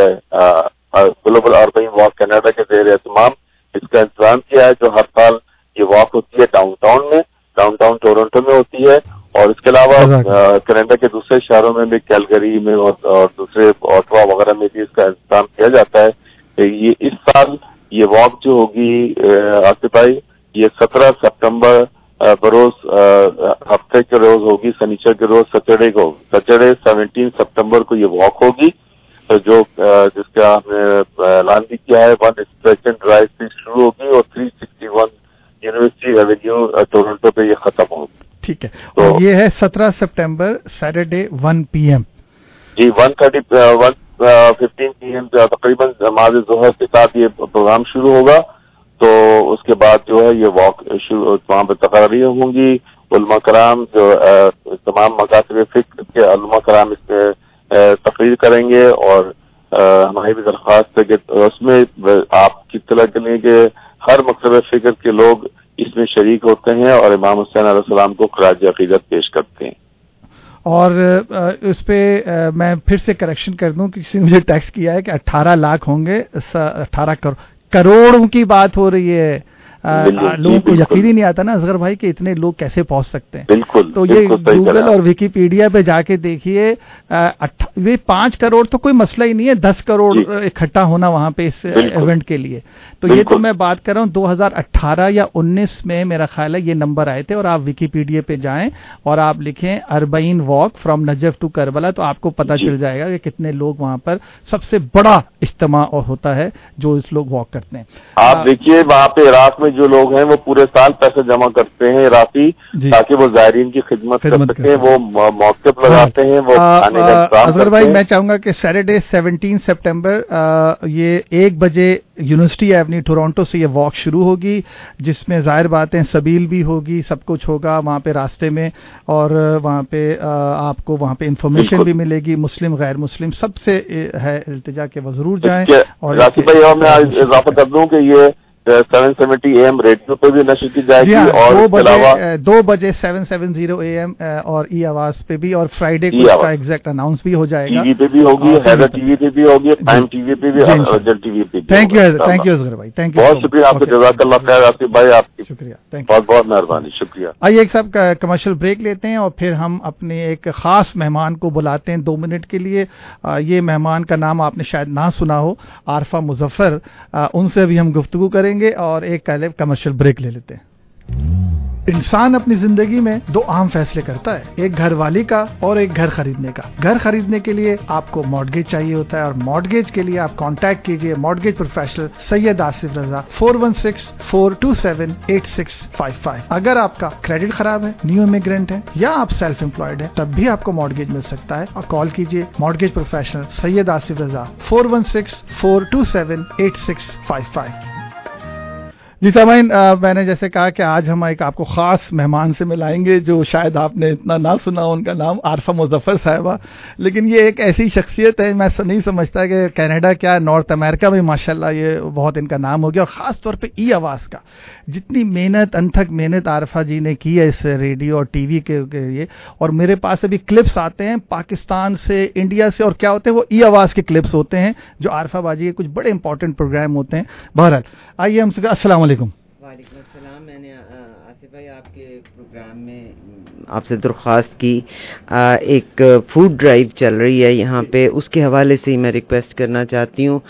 گلوبل اربن واک کینیڈا کے زیر اہتمام اس کا انتظام کیا ہے، جو ہر سال یہ واک ہوتی ہے ڈاؤن ٹاؤن میں، ڈاؤن ٹاؤن ٹورنٹو میں ہوتی ہے. اور اس کے علاوہ کینیڈا کے دوسرے شہروں میں بھی کیلگری میں اور دوسرے آٹوا وغیرہ میں بھی اس کا انتظام کیا جاتا ہے. یہ اس سال یہ واک جو ہوگی آصف بھائی، یہ سترہ سپتمبر بروز ہفتے کے روز ہوگی، سنیچر کے روز سیٹرڈے کو سیٹرڈے سیونٹین سپتمبر کو یہ واک ہوگی، جو جس کا ہم نے اعلان بھی کیا ہے. ون اسپیشن ڈرائیو سے شروع ہوگی اور three sixty one university avenue Toronto پہ یہ ختم ہوگی.
ٹھیک ہے، تو یہ ہے سترہ September Saturday one P M. جی
one thirty one fifteen P M تقریباً نماز ظہر کے ساتھ یہ پروگرام شروع ہوگا. تو اس کے بعد جو ہے یہ واک وہاں پہ تقاریر ہوں گی. علماء کرام جو تمام مکاتب فقہ کے علماء کرام اس میں تقریر کریں گے. اور ہماری بھی درخواست ہے کہ اس میں آپ کی اطلاع کے لیے کہ ہر مکتب فکر کے لوگ اس میں شریک ہوتے ہیں اور امام حسین علیہ السلام کو خراج عقیدت پیش کرتے ہیں.
اور اس پہ میں پھر سے کریکشن کر دوں کہ کسی نے مجھے ٹیکسٹ کیا ہے کہ اٹھارہ لاکھ ہوں گے، اٹھارہ کروڑ کروڑوں کی بات ہو رہی ہے. لوگوں کو یقین ہی نہیں آتا نا اصغر بھائی کہ اتنے لوگ کیسے پہنچ سکتے ہیں. بالکل. تو یہ گوگل اور ویکیپیڈیا پہ جا کے دیکھیے، یہ پانچ کروڑ تو کوئی مسئلہ ہی نہیں ہے، دس کروڑ اکٹھا ہونا وہاں پہ اس ایونٹ کے لیے. تو یہ تو میں بات کر رہا ہوں دو ہزار اٹھارہ یا انیس میں میرا خیال ہے یہ نمبر آئے تھے. اور آپ ویکیپیڈیا پہ جائیں اور آپ لکھیں Arbaeen walk from Najaf to Karbala تو آپ کو پتا چل جائے گا کہ کتنے لوگ وہاں پر سب سے بڑا اجتماع ہوتا ہے جو اس لوگ واک کرتے ہیں. آپ
دیکھیے وہاں پہ عراق میں جو لوگ ہیں وہ پورے سال پیسے جمع کرتے ہیں عراقی، تاکہ وہ زائرین کی خدمت کر سکیں. وہ موقف لگاتے ہیں. وہ
اصغر بھائی میں چاہوں گا کہ سیٹرڈے سیونٹین سپٹمبر یہ ایک بجے یونیورسٹی ایونیو ٹورانٹو سے یہ واک شروع ہوگی، جس میں ظاہر باتیں سبیل بھی ہوگی، سب کچھ ہوگا وہاں پہ راستے میں. اور وہاں پہ آپ کو وہاں پہ انفارمیشن بھی ملے گی. مسلم غیر مسلم سب سے ہے التجا کہ وہ ضرور جائیں. اور
میں اضافہ کر دوں کہ یہ seven seventy A M radio پہ بھی نشر کی جائے گی. اور
دو بجے دو بجے seven seven zero A M اور ای آواز پہ بھی. اور فرائیڈے کو اس کا ایگزیکٹ اناؤنس بھی ہو جائے گا.
ٹی وی پہ بھی ہوگی، حیدر ٹی وی پہ بھی ہوگی، پرائم ٹی وی پہ بھی، ارجن ٹی وی پہ بھی.
Thank you thank you Asghar بھائی، تھینک یو
بہت شکریہ آپ کا. جزاک اللہ خیر آصف بھائی، آپ کی
شکریہ،
بہت بہت مہربانی. شکریہ.
آئیے ایک صاحب کمرشل بریک لیتے ہیں اور پھر ہم اپنے ایک خاص مہمان کو بلاتے ہیں دو منٹ کے لیے. یہ مہمان کا نام آپ نے شاید نہ سنا ہو، عارفہ مظفر. ان سے بھی ہم گفتگو کریں گے اور ایک کمرشل بریک لے لیتے ہیں. انسان اپنی زندگی میں دو اہم فیصلے کرتا ہے، ایک گھر والی کا اور ایک گھر خریدنے کا. گھر خریدنے کے لیے آپ کو مارگیج چاہیے ہوتا ہے اور مارگیج کے لیے آپ کانٹیکٹ کیجئے mortgage professional Syed Asif Raza four one six four two seven eight six five five. اگر آپ کا کریڈٹ خراب ہے، نیو امیگرینٹ ہے یا آپ سیلف امپلائڈ ہے، تب بھی آپ کو مارگیج مل سکتا ہے. اور کال کیجئے mortgage professional Syed Asif Raza four one six four two seven eight six five five. جی سامعین، میں نے جیسے کہا کہ آج ہم ایک آپ کو خاص مہمان سے ملائیں گے جو شاید آپ نے اتنا نہ سنا ہو. ان کا نام عارفہ مظفر صاحبہ، لیکن یہ ایک ایسی شخصیت ہے میں نہیں سمجھتا کہ کینیڈا کیا نارتھ امریکہ میں ماشاءاللہ یہ بہت ان کا نام ہو گیا. اور خاص طور پہ ای آواز کا جتنی محنت انتھک محنت عارفہ جی نے کی ہے اس ریڈیو اور ٹی وی کے لیے. اور میرے پاس ابھی کلپس آتے ہیں پاکستان سے، انڈیا سے، اور کیا ہوتے ہیں وہ ای آواز کے کلپس ہوتے ہیں جو عارفہ باجی کے کچھ بڑے امپورٹنٹ پروگرام ہوتے ہیں. بہرحال آئیے ہم سے. السلام علیکم.
وعلیکم السلام. میں نے آصف بھائی آپ کے پروگرام میں آپ سے درخواست کی، ایک فوڈ ڈرائیو چل رہی ہے یہاں پہ، اس کے حوالے سے ہی میں ریکویسٹ کرنا چاہتی ہوں.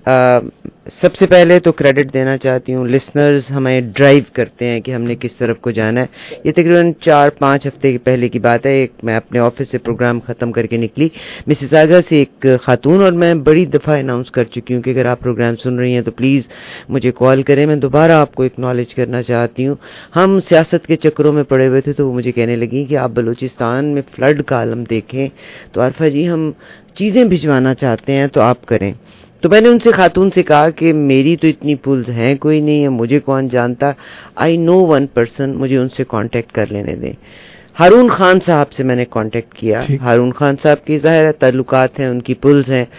سب سے پہلے تو کریڈٹ دینا چاہتی ہوں، لسنرز ہمیں ڈرائیو کرتے ہیں کہ ہم نے کس طرف کو جانا ہے. یہ تقریباً چار پانچ ہفتے پہلے کی بات ہے. ایک میں اپنے آفس سے پروگرام ختم کر کے نکلی مسز آگا سے ایک خاتون، اور میں بڑی دفعہ اناؤنس کر چکی ہوں کہ اگر آپ پروگرام سن رہی ہیں تو پلیز مجھے کال کریں. میں دوبارہ آپ کو اکنالج کرنا چاہتی ہوں. ہم سیاست کے چکروں میں پڑے ہوئے تھے تو وہ مجھے کہنے لگی کہ آپ بلوچستان میں فلڈ کا عالم دیکھیں تو عارفہ جی ہم چیزیں بھجوانا چاہتے ہیں تو آپ کریں. تو میں نے ان سے خاتون سے کہا کہ میری تو اتنی پولز ہیں کوئی نہیں ہے، مجھے کون جانتا، آئی نو ون پرسن، مجھے ان سے کانٹیکٹ کر لینے دیں. ہارون خان صاحب سے میں نے کانٹیکٹ کیا. ہارون خان صاحب کی ظاہر تعلقات ہیں، ان کی پولز ہیں.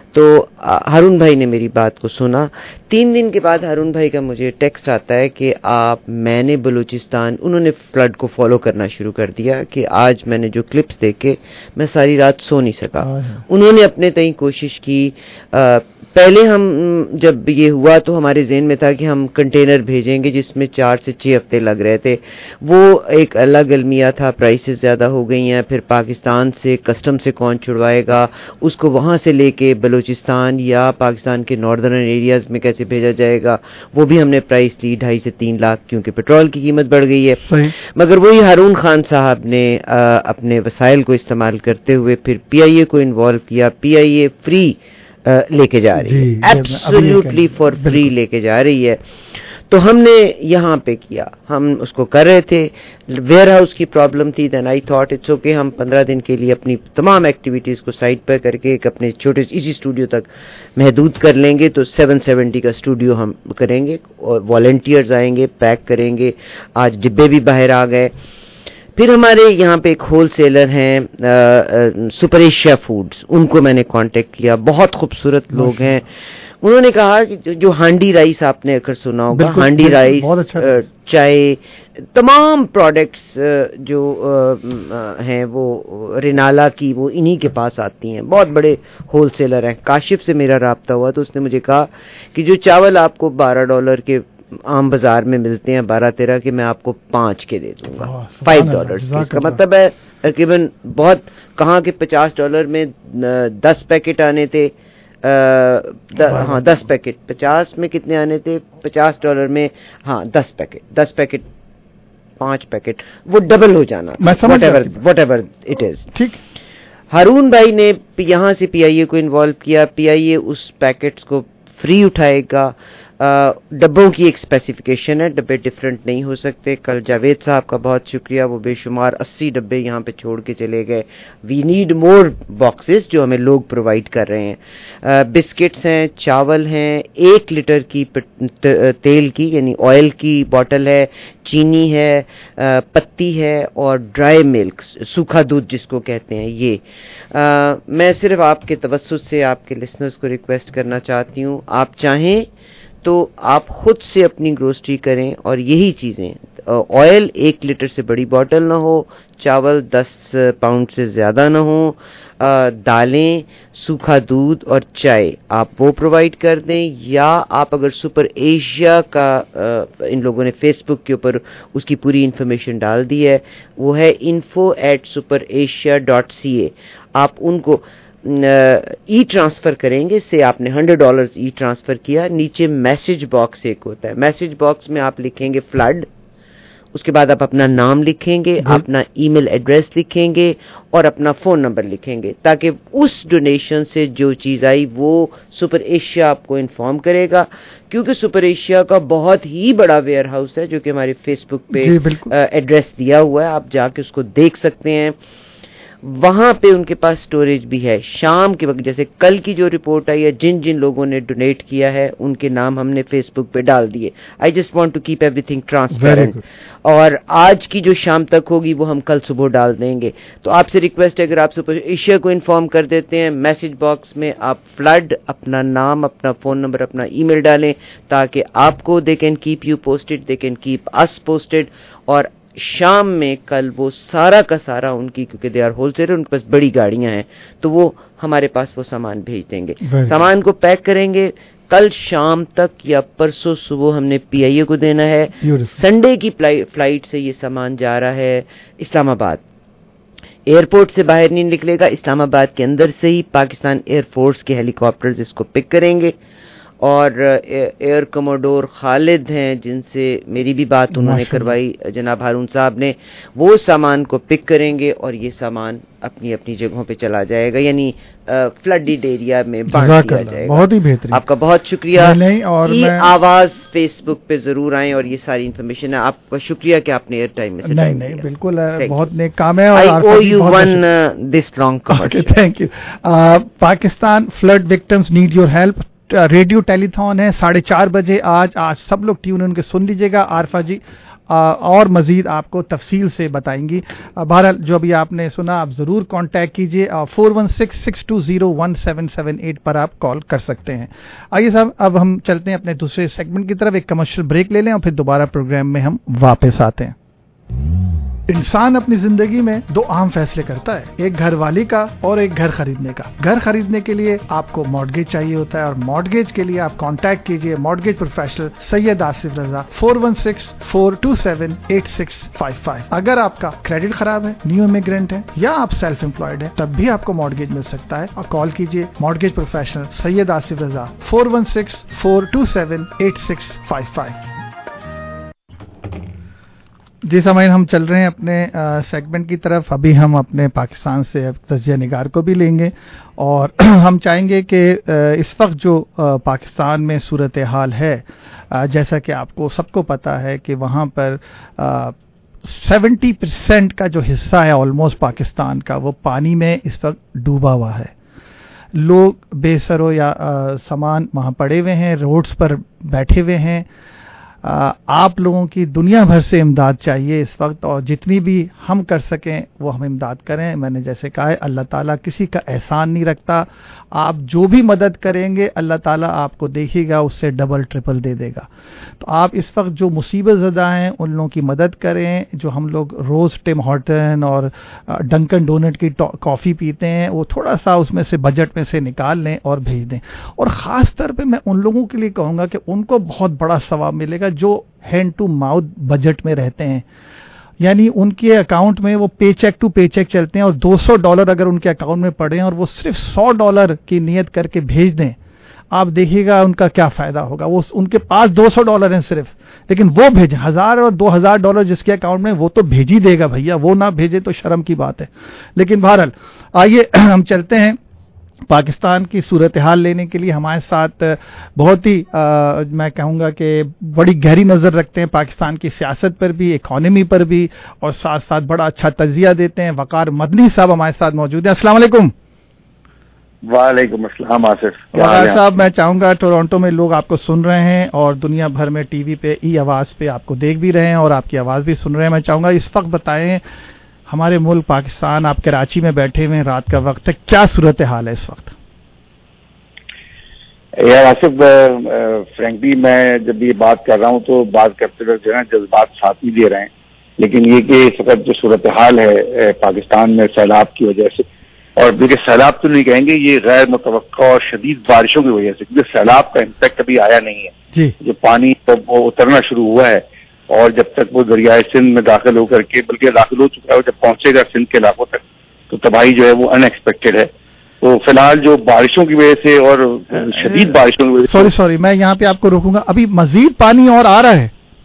تو ہارون بھائی نے میری بات کو سنا. تین دن کے بعد ہارون بھائی کا مجھے ٹیکسٹ آتا ہے کہ آپ میں نے بلوچستان, انہوں نے فلڈ کو فالو کرنا شروع کر دیا کہ آج میں نے جو کلپس دیکھے میں ساری رات سو نہیں سکا. انہوں نے اپنے تئیں کوشش کی. پہلے ہم جب یہ ہوا تو ہمارے ذہن میں تھا کہ ہم کنٹینر بھیجیں گے جس میں چار سے چھ ہفتے لگ رہے تھے. وہ ایک الگ المیہ تھا, پرائسز زیادہ ہو گئی ہیں. پھر پاکستان سے کسٹم سے کون چھڑوائے گا, اس کو وہاں سے لے کے بلوچستان یا پاکستان کے ناردرن ایریاز میں کیسے بھیجا جائے گا, وہ بھی ہم نے پرائس لی ڈھائی سے تین لاکھ کیونکہ پیٹرول کی قیمت بڑھ گئی ہے. مگر وہی ہارون خان صاحب نے اپنے وسائل کو استعمال کرتے ہوئے پھر پی آئی اے کو انوالو کیا. پی آئی اے فری لے کے جا رہی ہے, ایبسولوٹلی فار فری لے کے جا رہی ہے. تو ہم نے یہاں پہ کیا, ہم اس کو کر رہے تھے. ویئر ہاؤس کی پرابلم تھی. Then I thought it's okay, ہم پندرہ دن کے لیے اپنی تمام ایکٹیویٹیز کو سائٹ پہ کر کے ایک اپنے چھوٹے اسی اسٹوڈیو تک محدود کر لیں گے. تو سیون سیونٹی کا اسٹوڈیو ہم کریں گے, اور والنٹیئرز آئیں گے, پیک کریں گے. آج ڈبے بھی باہر آ گئے. پھر ہمارے یہاں پہ ایک ہول سیلر ہیں سپر ایشیا فوڈز, ان کو میں نے کانٹیکٹ کیا. بہت خوبصورت لوگ ہیں. انہوں نے کہا کہ جو ہانڈی رائس آپ نے اگر سنا ہوگا, ہانڈی رائس, چائے, تمام پروڈکٹس جو ہیں وہ رینالا کی وہ انہی کے پاس آتی ہیں. بہت بڑے ہول سیلر ہیں. کاشف سے میرا رابطہ ہوا تو اس نے مجھے کہا کہ جو چاول آپ کو بارہ ڈالر کے عام بازار میں ملتے ہیں, بارہ تیرہ کے, میں آپ کو پانچ کے دے دوں گا, فائیو ڈالر. اس کا مطلب ہے تقریباً بہت کہاں کے پچاس ڈالر میں دس پیکٹ آنے تھے. ہاں دس پیکٹ, پچاس میں کتنے آنے تھے, پچاس ڈالر میں ہاں دس پیکٹ, دس پیکٹ پانچ پیکٹ, وہ ڈبل ہو جانا, وٹ ایور اٹ از. ٹھیک. ہارون بھائی نے یہاں سے پی آئی اے کو انوالو کیا. پی آئی اے اس پیکٹس کو فری اٹھائے گا. ڈبوں کی ایک اسپیسیفکیشن ہے, ڈبے ڈفرینٹ نہیں ہو سکتے. کل جاوید صاحب کا بہت شکریہ, وہ بے شمار اسی ڈبے یہاں پہ چھوڑ کے چلے گئے. وی نیڈ مور باکسز جو ہمیں لوگ پرووائڈ کر رہے ہیں. بسکٹس ہیں, چاول ہیں, ایک لیٹر کی تیل کی یعنی آئل کی بوٹل ہے, چینی ہے, پتی ہے, اور ڈرائی ملک, سوکھا دودھ جس کو کہتے ہیں. یہ میں صرف آپ کے توسط سے آپ کے لسنرز کو ریکویسٹ کرنا چاہتی ہوں, آپ چاہیں تو آپ خود سے اپنی گروسری کریں. اور یہی چیزیں, آئل ایک لیٹر سے بڑی بوٹل نہ ہو, چاول دس پاؤنڈ سے زیادہ نہ ہو, دالیں, سوکھا دودھ اور چائے آپ وہ پرووائڈ کر دیں. یا آپ اگر سپر ایشیا کا, ان لوگوں نے فیس بک کے اوپر اس کی پوری انفارمیشن ڈال دی ہے, وہ ہے info at super Asia dot C A. آپ ان کو ای ٹرانسفر کریں گے. سے آپ نے ہنڈریڈ ڈالرز ای ٹرانسفر کیا, نیچے میسج باکس ایک ہوتا ہے, میسج باکس میں آپ لکھیں گے فلڈ, اس کے بعد آپ اپنا نام لکھیں گے, اپنا ای میل ایڈریس لکھیں گے اور اپنا فون نمبر لکھیں گے, تاکہ اس ڈونیشن سے جو چیز آئی وہ سپر ایشیا آپ کو انفارم کرے گا. کیونکہ سپر ایشیا کا بہت ہی بڑا ویئر ہاؤس ہے جو کہ ہمارے فیس بک پہ ایڈریس دیا ہوا ہے, آپ جا کے اس کو دیکھ سکتے ہیں. وہاں پہ ان کے پاس سٹوریج بھی ہے. شام کے وقت جیسے کل کی جو رپورٹ آئی ہے, جن جن لوگوں نے ڈونیٹ کیا ہے ان کے نام ہم نے فیس بک پہ ڈال دیے. I just want to keep everything transparent. اور آج کی جو شام تک ہوگی وہ ہم کل صبح ڈال دیں گے. تو آپ سے ریکویسٹ ہے, اگر آپ سپر ایشیا کو انفارم کر دیتے ہیں, میسج باکس میں آپ فلڈ, اپنا نام, اپنا فون نمبر, اپنا ای میل ڈالیں, تاکہ آپ کو they can keep you posted, they can keep us posted. اور شام میں کل وہ سارا کا سارا ان کی, کیونکہ دے آر ہول سیلر, ان کے پاس بڑی گاڑیاں ہیں, تو وہ ہمارے پاس وہ سامان بھیج دیں گے. سامان کو پیک کریں گے, کل شام تک یا پرسوں صبح ہم نے پی آئی اے کو دینا ہے. سنڈے کی فلائٹ سے یہ سامان جا رہا ہے اسلام آباد. ایئرپورٹ سے باہر نہیں نکلے گا, اسلام آباد کے اندر سے ہی پاکستان ایئر فورس کے ہیلی کاپٹرز اس کو پک کریں گے. اور ایئر کموڈور خالد ہیں جن سے میری بھی بات انہوں نے کروائی, جناب ہارون صاحب نے, وہ سامان کو پک کریں گے اور یہ سامان اپنی اپنی جگہوں پہ چلا جائے گا, یعنی فلڈڈ ایریا میں بانٹ دیا جائے گا.
بہت ہی بہترین,
آپ کا بہت شکریہ. ای آواز فیس بک پہ ضرور آئیں, اور یہ ساری انفارمیشن ہے. آپ کا شکریہ کہ آپ نے ایئر ٹائم میں سے
نہیں نہیں بالکل بہت نیک کام ہے.
I owe you one this long commercial.
Thank you. Pakistan flood victims need your help. Radio telethon ہے ساڑھے چار بجے آج. آج سب لوگ ٹیون ان کے سن لیجیے گا. عارفہ جی اور مزید آپ کو تفصیل سے بتائیں گی. بہرحال جو ابھی آپ نے سنا آپ ضرور کانٹیکٹ کیجیے. Four one six six two zero one seven seven eight پر آپ کال کر سکتے ہیں. آئیے صاحب اب ہم چلتے ہیں اپنے دوسرے سیگمنٹ کی طرف. ایک کمرشل بریک لے لیں اور پھر دوبارہ پروگرام میں ہم واپس آتے ہیں. انسان اپنی زندگی میں دو اہم فیصلے کرتا ہے, ایک گھر والی کا اور ایک گھر خریدنے کا. گھر خریدنے کے لیے آپ کو مارگیج چاہیے ہوتا ہے اور مارگیج کے لیے آپ کانٹیکٹ کیجئے mortgage professional Syed Asif Raza four one six four two seven eight six five five. اگر آپ کا کریڈٹ خراب ہے, نیو امیگرینٹ ہے یا آپ سیلف امپلائڈ ہیں تب بھی آپ کو مارگیج مل سکتا ہے. اور کال کیجئے mortgage professional Syed Asif Raza four one six four two seven eight six five five. جی سامعین, ہم چل رہے ہیں اپنے سیگمنٹ کی طرف. ابھی ہم اپنے پاکستان سے تجزیہ نگار کو بھی لیں گے اور ہم چاہیں گے کہ اس وقت جو پاکستان میں صورتحال ہے, جیسا کہ آپ کو سب کو پتہ ہے کہ وہاں پر سیونٹی پرسینٹ کا جو حصہ ہے آلموسٹ پاکستان کا وہ پانی میں اس وقت ڈوبا ہوا ہے. لوگ بے سر و یا سامان وہاں پڑے ہوئے ہیں, روڈز پر بیٹھے ہوئے ہیں. آپ لوگوں کی دنیا بھر سے امداد چاہیے اس وقت, اور جتنی بھی ہم کر سکیں وہ ہم امداد کریں. میں نے جیسے کہا ہے اللہ تعالیٰ کسی کا احسان نہیں رکھتا. آپ جو بھی مدد کریں گے اللہ تعالیٰ آپ کو دیکھے گا, اس سے ڈبل ٹرپل دے دے گا. تو آپ اس وقت جو مصیبت زدہ ہیں ان لوگوں کی مدد کریں. جو ہم لوگ روز ٹم ہارٹن اور ڈنکن ڈونٹ کی کافی پیتے ہیں وہ تھوڑا سا اس میں سے بجٹ میں سے نکال لیں اور بھیج دیں. اور خاص طور پہ میں ان لوگوں کے لیے کہوں گا کہ ان کو بہت بڑا ثواب ملے گا جو ہینڈ ٹو ماؤتھ بجٹ میں رہتے ہیں. یعنی ان کے اکاؤنٹ میں وہ paycheck to paycheck چلتے ہیں اور دو سو ڈالر اگر ان کے اکاؤنٹ میں پڑے ہیں اور وہ صرف سو ڈالر کی نیت کر کے بھیج دیں, آپ دیکھیے گا ان کا کیا فائدہ ہوگا. وہ ان کے پاس دو سو ڈالر ہیں صرف, لیکن وہ بھیجیں. ہزار اور دو ہزار ڈالر جس کے اکاؤنٹ میں وہ تو بھیج ہی دے گا بھیا, وہ نہ بھیجے تو شرم کی بات ہے. لیکن بہرحال آئیے ہم چلتے ہیں پاکستان کی صورتحال لینے کے لیے. ہمارے ساتھ بہت ہی آ, میں کہوں گا کہ بڑی گہری نظر رکھتے ہیں پاکستان کی سیاست پر بھی, اکانومی پر بھی, اور ساتھ ساتھ بڑا اچھا تجزیہ دیتے ہیں. وقار مدنی صاحب ہمارے ساتھ موجود ہیں. السلام علیکم.
وعلیکم السلام آصف.
وقار صاحب میں چاہوں گا ٹورانٹو میں لوگ آپ کو سن رہے ہیں اور دنیا بھر میں ٹی وی پہ ای آواز پہ آپ کو دیکھ بھی رہے ہیں اور آپ کی آواز بھی سن رہے ہیں. میں چاہوں گا اس وقت بتائیں ہمارے ملک پاکستان, آپ کراچی میں بیٹھے ہوئے ہیں, رات کا وقت ہے, کیا صورتحال ہے اس وقت؟
یار آصف, فرینکلی میں جب یہ بات کر رہا ہوں تو بات کرتے ہوئے جو ہے جذبات ساتھ ہی دے رہے ہیں. لیکن یہ کہ اس وقت جو صورتحال ہے پاکستان میں سیلاب کی وجہ سے, اور دیکھیے سیلاب تو نہیں کہیں گے, یہ غیر متوقع اور شدید بارشوں کی وجہ سے, کیونکہ سیلاب کا امپیکٹ ابھی آیا نہیں ہے.
جی.
جو پانی وہ اترنا شروع ہوا ہے اور جب تک وہ دریائے سندھ میں داخل ہو کر کے, بلکہ داخل ہو چکا ہے, اور جب پہنچے گا سندھ کے علاقوں تک تو تباہی جو ہے وہ ان ایکسپیکٹڈ ہے. تو فی الحال جو بارشوں کی وجہ سے اور شدید بارشوں کی وجہ سے,
سوری سوری میں یہاں پہ آپ کو روکوں گا, ابھی مزید پانی اور آ رہا ہے.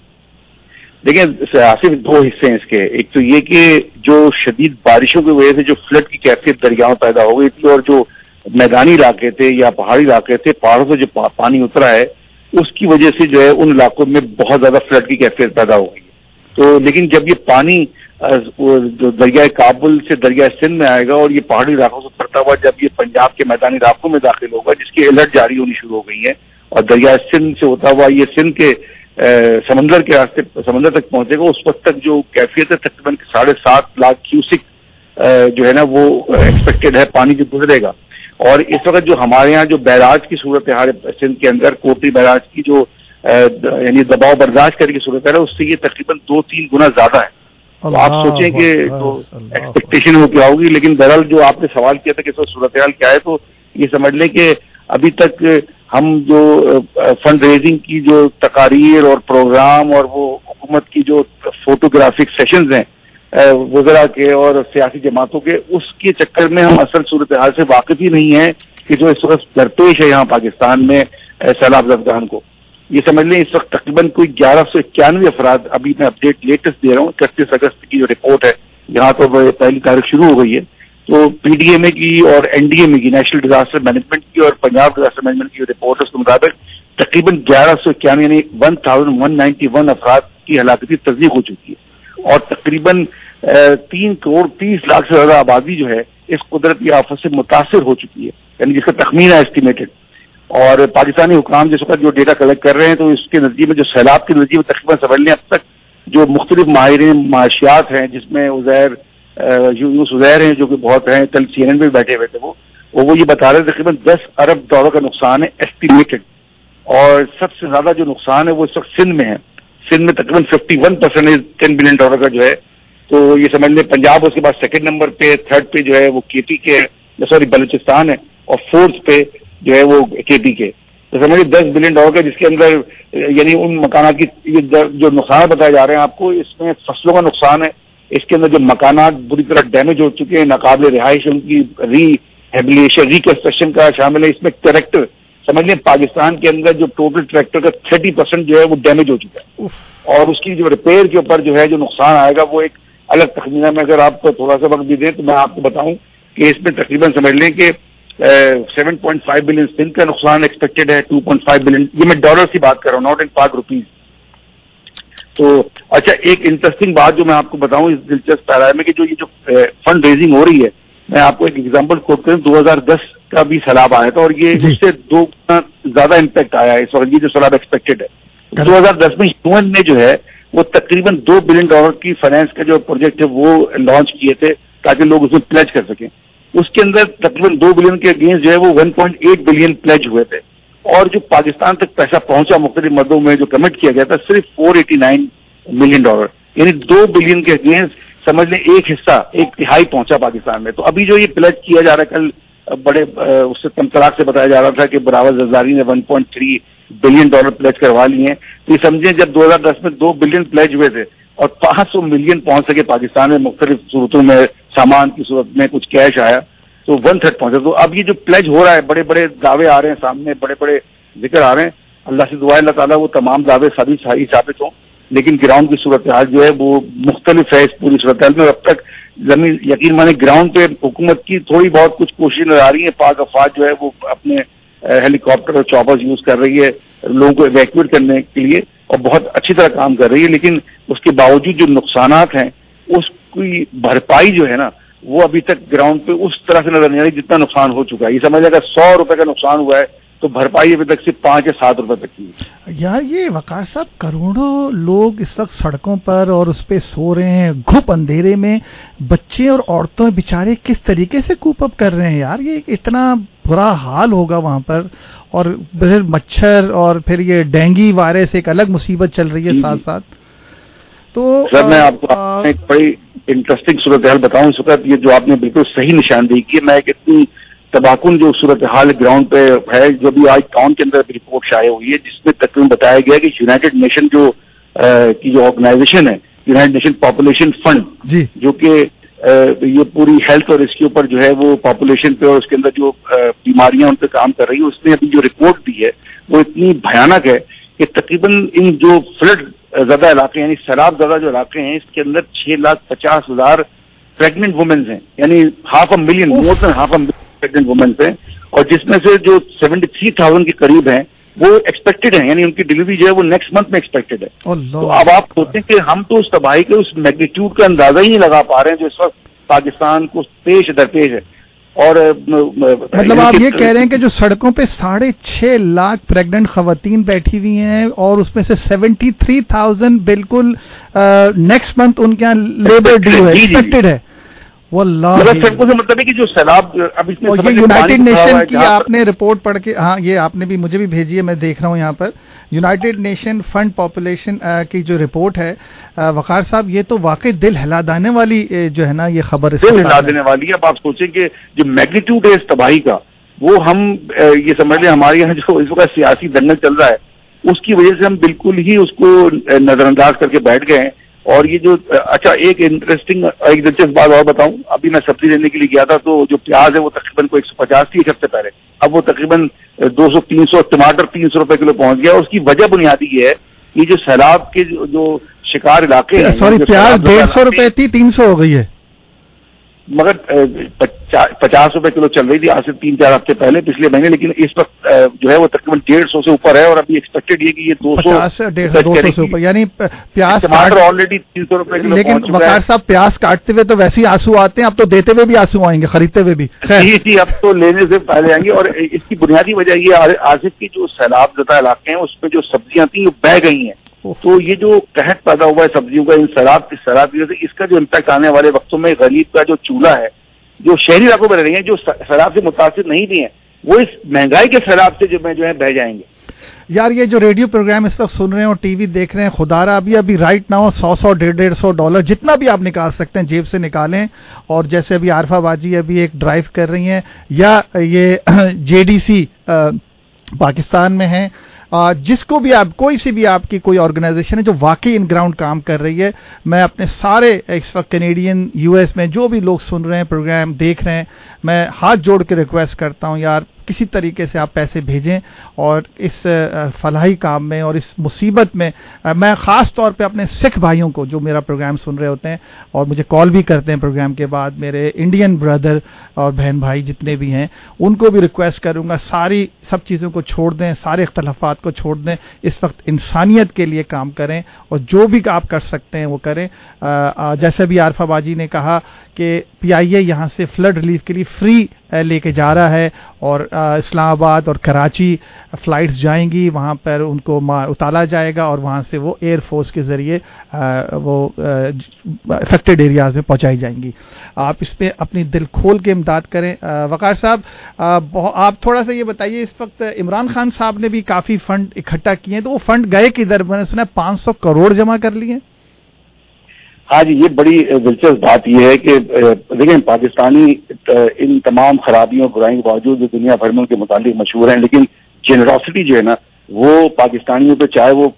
دیکھیں آصف, دو حصے ہیں اس کے. ایک تو یہ کہ جو شدید بارشوں کی وجہ سے جو فلڈ کی کیفیت دریاؤں پیدا ہو گئی تھی, اور جو میدانی علاقے تھے یا پہاڑی علاقے تھے, پہاڑوں سے جو پانی اترا ہے اس کی وجہ سے جو ہے ان علاقوں میں بہت زیادہ فلڈ کی کیفیت پیدا ہو گئی ہے. تو لیکن جب یہ پانی دریائے کابل سے دریائے سندھ میں آئے گا اور یہ پہاڑی علاقوں سے اترتا ہوا جب یہ پنجاب کے میدانی علاقوں میں داخل ہوگا, جس کی الرٹ جاری ہونی شروع ہو گئی ہے, اور دریائے سندھ سے ہوتا ہوا یہ سندھ کے سمندر کے راستے سمندر تک پہنچے گا, اس وقت تک جو کیفیت ہے تقریباً ساڑھے سات لاکھ کیوسک جو ہے نا وہ ایکسپیکٹڈ ہے پانی جو گزرے گا. اور اس وقت جو ہمارے یہاں جو بیراج کی صورت ہے سندھ کے اندر, کوٹی بیراج کی جو یعنی دباؤ برداشت کرنے کی صورت ہے, اس سے یہ تقریباً دو تین گنا زیادہ ہے. تو آپ سوچیں کہ تو ایکسپیکٹیشن وہ کیا ہوگی. لیکن بہرحال جو آپ نے سوال کیا تھا کہ اس وقت صورتحال کیا ہے, تو یہ سمجھ لیں کہ ابھی تک ہم جو فنڈ ریزنگ کی جو تقاریر اور پروگرام اور وہ حکومت کی جو فوٹوگرافک سیشنز ہیں وزراء کے اور سیاسی جماعتوں کے, اس کے چکر میں ہم اصل صورتحال سے واقف ہی نہیں ہیں کہ جو اس وقت درپیش ہے یہاں پاکستان میں سیلاب زدگان کو. یہ سمجھ لیں اس وقت تقریباً کوئی گیارہ سو اکیانوے افراد, ابھی میں اپڈیٹ لیٹسٹ دے رہا ہوں, اکتیس اگست کی جو رپورٹ ہے یہاں تو پہلی تاریخ شروع ہو گئی ہے, تو پی ڈی ایم اے کی اور این ڈی ایم اے کی نیشنل ڈیزاسٹر مینجمنٹ کی اور پنجاب ڈیزاسٹر مینجمنٹ کی جو رپورٹ ہے اس کے مطابق تقریباً گیارہ سو اکیانوے یعنی one thousand one ninety one افراد کی ہلاکتی تصدیق ہو چکی ہے, اور تقریباً تین کروڑ تیس لاکھ سے زیادہ آبادی جو ہے اس قدرتی آفت سے متاثر ہو چکی ہے, یعنی جس کا تخمینہ ایسٹیمیٹڈ. اور پاکستانی حکام جس وقت جو ڈیٹا کلیکٹ کر رہے ہیں تو اس کے نتیجے میں جو سیلاب کے نتیجے میں تقریباً سمجھ لیں اب تک جو مختلف ماہرین معاشیات ہیں جس میں عزیر یونس عزیر ہیں جو کہ بہت ہیں, کل سی این این پہ بیٹھے ہوئے تھے, وہ وہ یہ بتا رہے تھے تقریباً دس ارب ڈالر کا نقصان ہے ایسٹیمیٹڈ, اور سب سے زیادہ جو نقصان ہے وہ اس وقت سندھ میں ہے. سندھ میں تقریباً fifty one percent ten billion dollar کا جو ہے, تو یہ سمجھ لیں پنجاب اس کے بعد سیکنڈ نمبر پہ, تھرڈ پہ جو ہے وہ کے پی کے سوری بلوچستان ہے, اور فورتھ پہ جو ہے وہ کے پی کے. تو سمجھ لیجیے دس بلین ڈالر کا, جس کے اندر یعنی ان مکانات کی یہ جو نقصانات بتائے جا رہے ہیں آپ کو, اس میں فصلوں کا نقصان ہے, اس کے اندر جو مکانات بری طرح ڈیمیج ہو چکے ہیں, ناقابل رہائش, ان کی ری ہیبلیشن ریکنسٹرکشن کا شامل ہے. اس میں ٹریکٹر سمجھ لیں پاکستان کے اندر جو ٹوٹل ٹریکٹر کا تھرٹی پرسینٹ جو ہے وہ ڈیمیج ہو چکا ہے, اور اس کی جو ریپیئر کے اوپر جو ہے جو نقصان آئے گا وہ ایک الگ تخمینہ میں اگر آپ تھوڑا سا وقت بھی دیں تو میں آپ کو بتاؤں کہ اس میں تقریباً سمجھ لیں کہ seven point five billion Sindh کا نقصان ایکسپیکٹڈ ہے, ٹو پوائنٹ فائیو بلین, یہ میں ڈالر کی بات کر رہا ہوں, ناٹ ان پاک روپیز. تو اچھا ایک انٹرسٹنگ بات جو میں آپ کو بتاؤں اس دلچسپ پیرائے میں کہ جو یہ جو فنڈ ریزنگ ہو رہی ہے, میں آپ کو ایک ایگزامپل کوٹ کروں, دو ہزار دس کا بھی سیلاب آیا تھا اور یہ اس سے دو گنا زیادہ امپیکٹ آیا ہے اس وقت, یہ جو سیلاب ایکسپیکٹڈ ہے. دو ہزار دس میں یو این نے جو ہے وہ تقریباً دو بلین ڈالر کی فائنانس کا جو پروجیکٹ ہے وہ لانچ کیے تھے تاکہ لوگ اس میں پلیج کر سکیں. اس کے اندر تقریباً دو بلین کے اگینسٹ جو ہے وہ one point eight billion pledge ہوئے تھے, اور جو پاکستان تک پیسہ پہنچا مختلف مدوں میں جو کمٹ کیا گیا تھا صرف four eighty nine million dollar, یعنی دو بلین کے اگینسٹ سمجھ لیں ایک حصہ, ایک تہائی پہنچا پاکستان میں. تو ابھی جو یہ پلیج کیا جا رہا ہے, کل بڑے اس سے کم طلاق سے بتایا جا رہا تھا کہ براول زرداری نے one point three billion dollar pledge کروا لیے ہیں. تو یہ سمجھیں جب دو ہزار دس میں دو بلین پلیج ہوئے تھے اور پانچ سو ملین پہنچ سکے پاکستان میں مختلف صورتوں میں, سامان کی صورت میں کچھ کیش آیا, تو ون تھرڈ پہنچا. تو اب یہ جو پلیج ہو رہا ہے, بڑے بڑے دعوے آ رہے ہیں سامنے, بڑے بڑے ذکر آ رہے ہیں, اللہ سے دعا اللہ تعالیٰ وہ تمام دعوے سبھی صحیح ثابت ہوں, لیکن گراؤنڈ کی صورتحال جو ہے وہ مختلف ہے اس پوری صورتحال میں. اب تک زمین یقین مانے گراؤنڈ پہ حکومت کی تھوڑی بہت کچھ کوشش نظر آ رہی ہے, پاک افواج جو ہے وہ اپنے ہیلی کاپٹر اور چاپرز یوز کر رہی ہے لوگوں کو ایویکویٹ کرنے کے لیے, اور بہت اچھی طرح کام کر رہی ہے, لیکن اس کے باوجود جو نقصانات ہیں اس کی بھرپائی جو ہے نا وہ ابھی تک گراؤنڈ پہ اس طرح سے نظر نہیں آ رہی جتنا نقصان ہو چکا ہے. یہ سمجھ اگر سو روپے کا نقصان ہوا ہے تو بھرپائی ابھی تک صرف پانچ یا سات روپے تک کی.
یار یہ وقار صاحب کروڑوں لوگ اس وقت سڑکوں پر اور اس پہ سو رہے ہیں گھپ اندھیرے میں, بچے اور عورتیں بیچارے کس طریقے سے کوپ اپ کر رہے ہیں یار, یہ اتنا برا حال ہوگا وہاں پر, اور پھر مچھر اور پھر یہ ڈینگی وائرس ایک الگ مصیبت چل رہی ہے ساتھ ساتھ. تو
سر میں آپ کو ایک بڑی انٹرسٹنگ صورتحال بتاؤں اس وقت, یہ جو آپ نے بالکل صحیح نشاندہی کی ہے. میں ایک اتنی تباکن جو صورتحال گراؤنڈ پہ ہے, جو بھی آج ٹاؤن کے اندر رپورٹ شائع ہوئی ہے جس میں تقریباً بتایا گیا کہ یونائٹڈ نیشن جو کی جو آرگنائزیشن ہے, یونائٹڈ نیشن پاپولیشن فنڈ, جو کہ یہ پوری ہیلتھ اور اس کے اوپر جو ہے وہ پاپولیشن پہ اور اس کے اندر جو بیماریاں ان پہ کام کر رہی ہے, اس نے ابھی جو رپورٹ دی ہے وہ اتنی بھیانک ہے کہ تقریباً ان جو فلڈ زدہ علاقے یعنی سیلاب زدہ جو علاقے ہیں اس کے اندر چھ لاکھ پچاس ہزار پریگنٹ وومنز ہیں, یعنی half a million, more than half a million pregnant womens ہیں, اور جس میں سے جو سیونٹی تھری تھاؤزینڈ کے قریب ہیں وہ ایکسپیکٹڈ ہیں, یعنی ان کی ڈلیوری جو ہے وہ نیکسٹ منتھ میں ایکسپیکٹڈ ہے. تو اب آپ سوچیں کہ ہم تو اس تباہی کے اس میگنیٹیوڈ کا اندازہ ہی نہیں لگا پا رہے ہیں جو اس وقت پاکستان کو پیش درپیش ہے. اور
مطلب آپ یہ کہہ رہے ہیں کہ جو سڑکوں پہ ساڑھے چھ لاکھ پریگنٹ خواتین بیٹھی ہوئی ہیں اور اس میں سے سیونٹی تھری تھاؤزینڈ بالکل نیکسٹ منتھ ان کے یہاں لیبر ڈیو ہے, ایکسپیکٹڈ ہے. واللہ
سڑکوں سے مطلب ہے کہ جو سیلاب اب اس میں
یونائٹڈ نیشن کی آپ نے رپورٹ پڑھ کے, ہاں یہ آپ نے بھی مجھے بھی بھیجی ہے, میں دیکھ رہا ہوں یہاں پر یونائٹڈ نیشن فنڈ پاپولیشن کی جو رپورٹ ہے وقار صاحب, یہ تو واقعی دل ہلا دینے والی جو ہے نا یہ خبر,
دل ہلا دینے والی ہے. اب آپ سوچیں کہ جو میگنیٹیوڈ ہے اس تباہی کا وہ ہم یہ سمجھ لیں ہمارے یہاں جو اس وقت سیاسی دنگل چل رہا ہے اس کی وجہ سے ہم بالکل ہی اس کو نظر انداز کر کے بیٹھ گئے ہیں. اور یہ جو اچھا ایک انٹرسٹنگ ایک دلچسپ بات اور بتاؤں, ابھی میں سبزی لینے کے لیے گیا تھا تو جو پیاز ہے وہ تقریباً کوئی ایک سو پچاس تھی ایک ہفتے پہلے, اب وہ تقریباً دو سو تین سو, ٹماٹر تین سو روپے کلو پہنچ گیا. اس کی وجہ بنیادی یہ ہے یہ جو سیلاب کے جو شکار علاقے ہیں,
سوری پیاز ڈیڑھ سو روپے تھی تین سو ہو گئی ہے,
مگر پچاس روپے کلو چل رہی تھی آج سے تین چار ہفتے پہلے پچھلے مہینے, لیکن اس وقت جو ہے وہ تقریباً ڈیڑھ سو سے اوپر ہے, اور ابھی ایکسپیکٹڈ یہ کہ یہ دو سو
ڈیڑھ سو دو سو سے اوپر, یعنی پیاز
ٹماٹر آلریڈی تین سو روپے کلو.
لیکن وقار صاحب پیاز کاٹتے ہوئے تو ویسے ہی آنسو آتے ہیں, اب تو دیتے ہوئے بھی آنسو آئیں گے, خریدتے ہوئے بھی.
جی جی اب تو لینے سے پہلے آئیں گے. اور اس کی بنیادی وجہ یہ آصف کی جو سیلاب زدہ علاقے ہیں اس میں جو سبزیاں تھیں وہ بہہ گئی ہیں, تو یہ جو قحط پیدا ہوا ہے سبزیوں کا ان سیلاب کی سیلاب کی وجہ سے، اس کا جو امپیکٹ آنے والے وقتوں میں غریب کا جو چولہا ہے، جو شہری علاقوں میں رہ رہی ہیں، جو سیلاب سے متاثر نہیں بھی ہیں، وہ اس مہنگائی کے سیلاب سے جو میں جو ہے بہ جائیں گے۔
یار یہ جو ریڈیو پروگرام اس وقت سن رہے ہیں اور ٹی وی دیکھ رہے ہیں، خدا را ابھی ابھی رائٹ ناؤ سو سو ڈیڑھ ڈیڑھ سو ڈالر جتنا بھی آپ نکال سکتے ہیں جیب سے نکالیں، اور جیسے ابھی عارفہ باجی ابھی ایک ڈرائیو کر رہی ہیں، یا یہ جے ڈی سی پاکستان میں ہیں، جس کو بھی آپ کوئی سی بھی آپ کی کوئی آرگنائزیشن ہے جو واقعی ان گراؤنڈ کام کر رہی ہے، میں اپنے سارے اس وقت کینیڈین یو ایس میں جو بھی لوگ سن رہے ہیں پروگرام دیکھ رہے ہیں، میں ہاتھ جوڑ کے ریکویسٹ کرتا ہوں یار کسی طریقے سے آپ پیسے بھیجیں، اور اس فلاحی کام میں اور اس مصیبت میں میں خاص طور پہ اپنے سکھ بھائیوں کو جو میرا پروگرام سن رہے ہوتے ہیں اور مجھے کال بھی کرتے ہیں پروگرام کے بعد، میرے انڈین بردر اور بہن بھائی جتنے بھی ہیں، ان کو بھی ریکویسٹ کروں گا ساری سب چیزوں کو چھوڑ دیں، سارے اختلافات کو چھوڑ دیں، اس وقت انسانیت کے لیے کام کریں، اور جو بھی آپ کر سکتے ہیں وہ کریں۔ جیسے بھی عارفہ باجی نے کہا کہ پی آئی اے یہاں سے فلڈ ریلیف کے لیے فری لے کے جا رہا ہے، اور اسلام آباد اور کراچی فلائٹس جائیں گی، وہاں پر ان کو اتارا جائے گا اور وہاں سے وہ ایئر فورس کے ذریعے وہ افیکٹڈ ایریاز میں پہنچائی جائیں گی۔ آپ اس پہ اپنی دل کھول کے امداد کریں۔ وقار صاحب آپ تھوڑا سا یہ بتائیے، اس وقت عمران خان صاحب نے بھی کافی فنڈ اکٹھا کیے ہیں، تو وہ فنڈ گئے کدھر؟ میں نے سنا پانچ سو کروڑ جمع کر لیے۔
ہاں جی، یہ بڑی دلچسپ بات یہ ہے کہ دیکھیں پاکستانی ان تمام خرابیوں برائیوں کے باوجود جو دنیا بھر میں ان کے متعلق مشہور ہیں، لیکن جنراسٹی جو ہے نا وہ پاکستانیوں پہ، چاہے وہ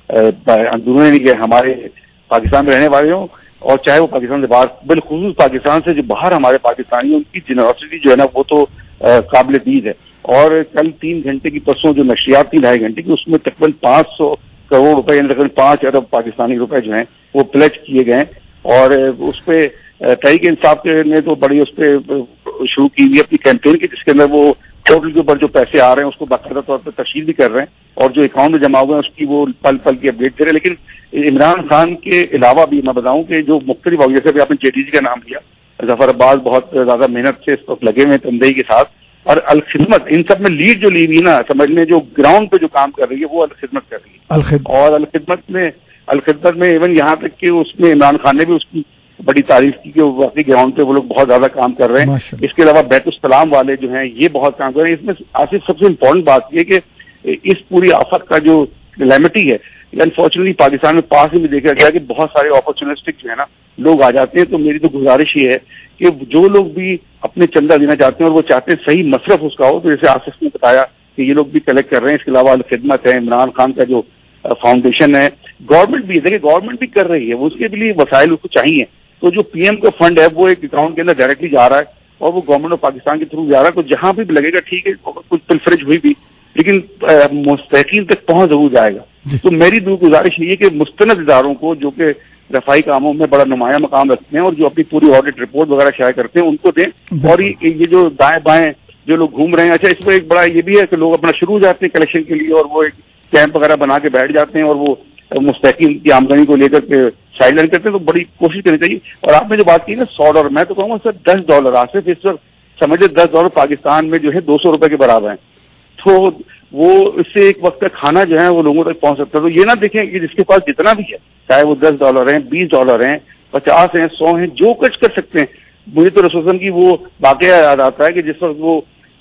اندرون کے ہمارے پاکستان میں رہنے والے ہوں اور چاہے وہ پاکستان سے باہر، بالخصوص پاکستان سے جو باہر ہمارے پاکستانی ہیں، ان کی جنراسٹی جو ہے نا وہ تو قابل دید ہے۔ اور کل تین گھنٹے کی پرسوں جو نشریات تھی ڈھائی گھنٹے کی، اس میں تقریباً پانچ سو کروڑ روپے یعنی تقریباً پانچ ارب پاکستانی روپے جو ہیں وہ پلیٹ کیے گئے، اور اس پہ تحریک انصاف نے تو بڑی اس پہ شروع کی ہوئی اپنی کیمپین کی، جس کے اندر وہ ٹوٹل کے اوپر جو پیسے آ رہے ہیں اس کو باقاعدہ طور پر تشہیر بھی کر رہے ہیں، اور جو اکاؤنٹ میں جمع ہوئے ہیں اس کی وہ پل پل کی اپڈیٹ کرے۔ لیکن عمران خان کے علاوہ بھی میں بتاؤں کہ جو مختلف، جیسے بھی آپ نے جے ڈی سی کا نام لیا، ظفر عباس بہت زیادہ محنت سے اس وقت لگے ہوئے ہیں تندہی کے ساتھ، اور الخدمت ان سب میں لیڈ جو لی ہوئی نا، سمجھ لیں جو گراؤنڈ پہ جو کام کر رہی ہے وہ الخدمت کر رہی ہے،
الخدمت
اور الخدمت میں الخدمت میں ایون یہاں تک کہ اس میں عمران خان نے بھی اس کی بڑی تعریف کی کہ واقعی گراؤنڈ پہ وہ لوگ بہت زیادہ کام کر رہے ہیں۔ اس کے علاوہ بیت السلام والے جو ہیں یہ بہت کام کر رہے ہیں۔ اس میں آصف سب سے امپورٹنٹ بات یہ کہ اس پوری آفت کا جو کلیمٹی ہے، انفارچونیٹلی پاکستان میں پاس ہی میں دیکھا گیا کہ بہت سارے اپرچونسٹک جو ہے نا لوگ آ جاتے ہیں۔ تو میری تو گزارش یہ ہے کہ جو لوگ بھی اپنے چندہ دینا چاہتے ہیں اور وہ چاہتے ہیں صحیح مصرف اس کا ہو، تو جیسے آصف نے بتایا کہ یہ لوگ بھی کلیکٹ کر رہے ہیں۔ اس کے علاوہ الخدمت ہے، عمران خان کا جو فاؤنڈیشن ہے، گورنمنٹ بھی دیکھیں گورنمنٹ بھی کر رہی ہے، اس کے لیے وسائل اس کو چاہیے۔ تو جو پی ایم کا فنڈ ہے وہ ایک اکاؤنٹ کے اندر ڈائریکٹلی جا رہا ہے اور وہ گورنمنٹ آف پاکستان کے تھرو جا رہا ہے، تو جہاں بھی لگے گا ٹھیک ہے، کچھ پلفرج ہوئی بھی، لیکن مستحقین تک پہنچ ضرور جائے گا۔ تو میری دو گزارش یہ ہے کہ مستند اداروں کو جو کہ رفائی کاموں میں بڑا نمایاں مقام رکھتے ہیں اور جو اپنی پوری آڈٹ رپورٹ وغیرہ شائع کرتے ہیں ان کو دیں، اور یہ جو دائیں بائیں جو لوگ گھوم رہے ہیں، اچھا اس میں ایک بڑا یہ بھی ہے کہ لوگ اپنا شروع ہو جاتے ہیں کلیکشن کے لیے اور وہ ایک کیمپ وغیرہ بنا کے بیٹھ جاتے ہیں اور وہ مستحقین کی آمدنی کو لے کر کے سائڈ لائن کرتے ہیں، تو بڑی کوشش کرنی چاہیے۔ اور آپ نے جو بات کی نا سو ڈالر، میں تو کہوں گا سر دس ڈالر آصف اس وقت سمجھے دس ڈالر پاکستان میں جو ہے دو سو روپے کے برابر ہیں، تو وہ اس سے ایک وقت کا کھانا جو ہے وہ لوگوں تک پہنچ سکتا ہے۔ تو یہ نہ دیکھیں کہ جس کے پاس جتنا بھی ہے، چاہے وہ دس ڈالر ہیں، بیس ڈالر ہیں، پچاس ہیں، سو ہیں، جو کچھ کر سکتے ہیں۔ مجھے تو رسول اللہ کی وہ واقعہ یاد آتا ہے کہ جس وقت وہ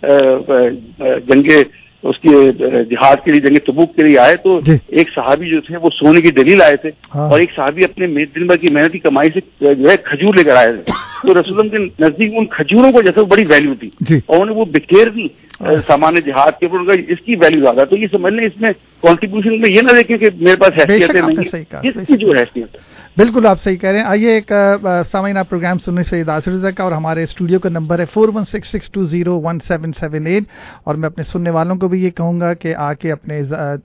جنگ اس کی جہاد کے لیے جنگ تبوک کے لیے آئے تو ایک صحابی جو تھے وہ سونے کی دلیل آئے تھے اور ایک صحابی اپنے دن بھر کی محنت کی کمائی سے جو ہے کھجور لے کر آئے تھے، تو رسول اللہ کے نزدیک ان کھجوروں کو جیسے بڑی ویلیو تھی اور انہوں نے وہ بکیر دی سامان جہاد کے اوپر، اس کی ویلیو زیادہ۔ تو یہ سمجھ لیں اس میں کنٹریبیوشن میں یہ نہ دیکھیں کہ میرے پاس حیثیتیں نہیں، اس کی جو حیثیت ہے۔
بالکل آپ صحیح کہہ رہے ہیں۔ آئیے ایک سامعین آپ پروگرام سننے سے یاسر رضا کا، اور ہمارے اسٹوڈیو کا نمبر ہے four one six six two zero one seven seven eight, اور میں اپنے سننے والوں کو بھی یہ کہوں گا کہ آ کے اپنے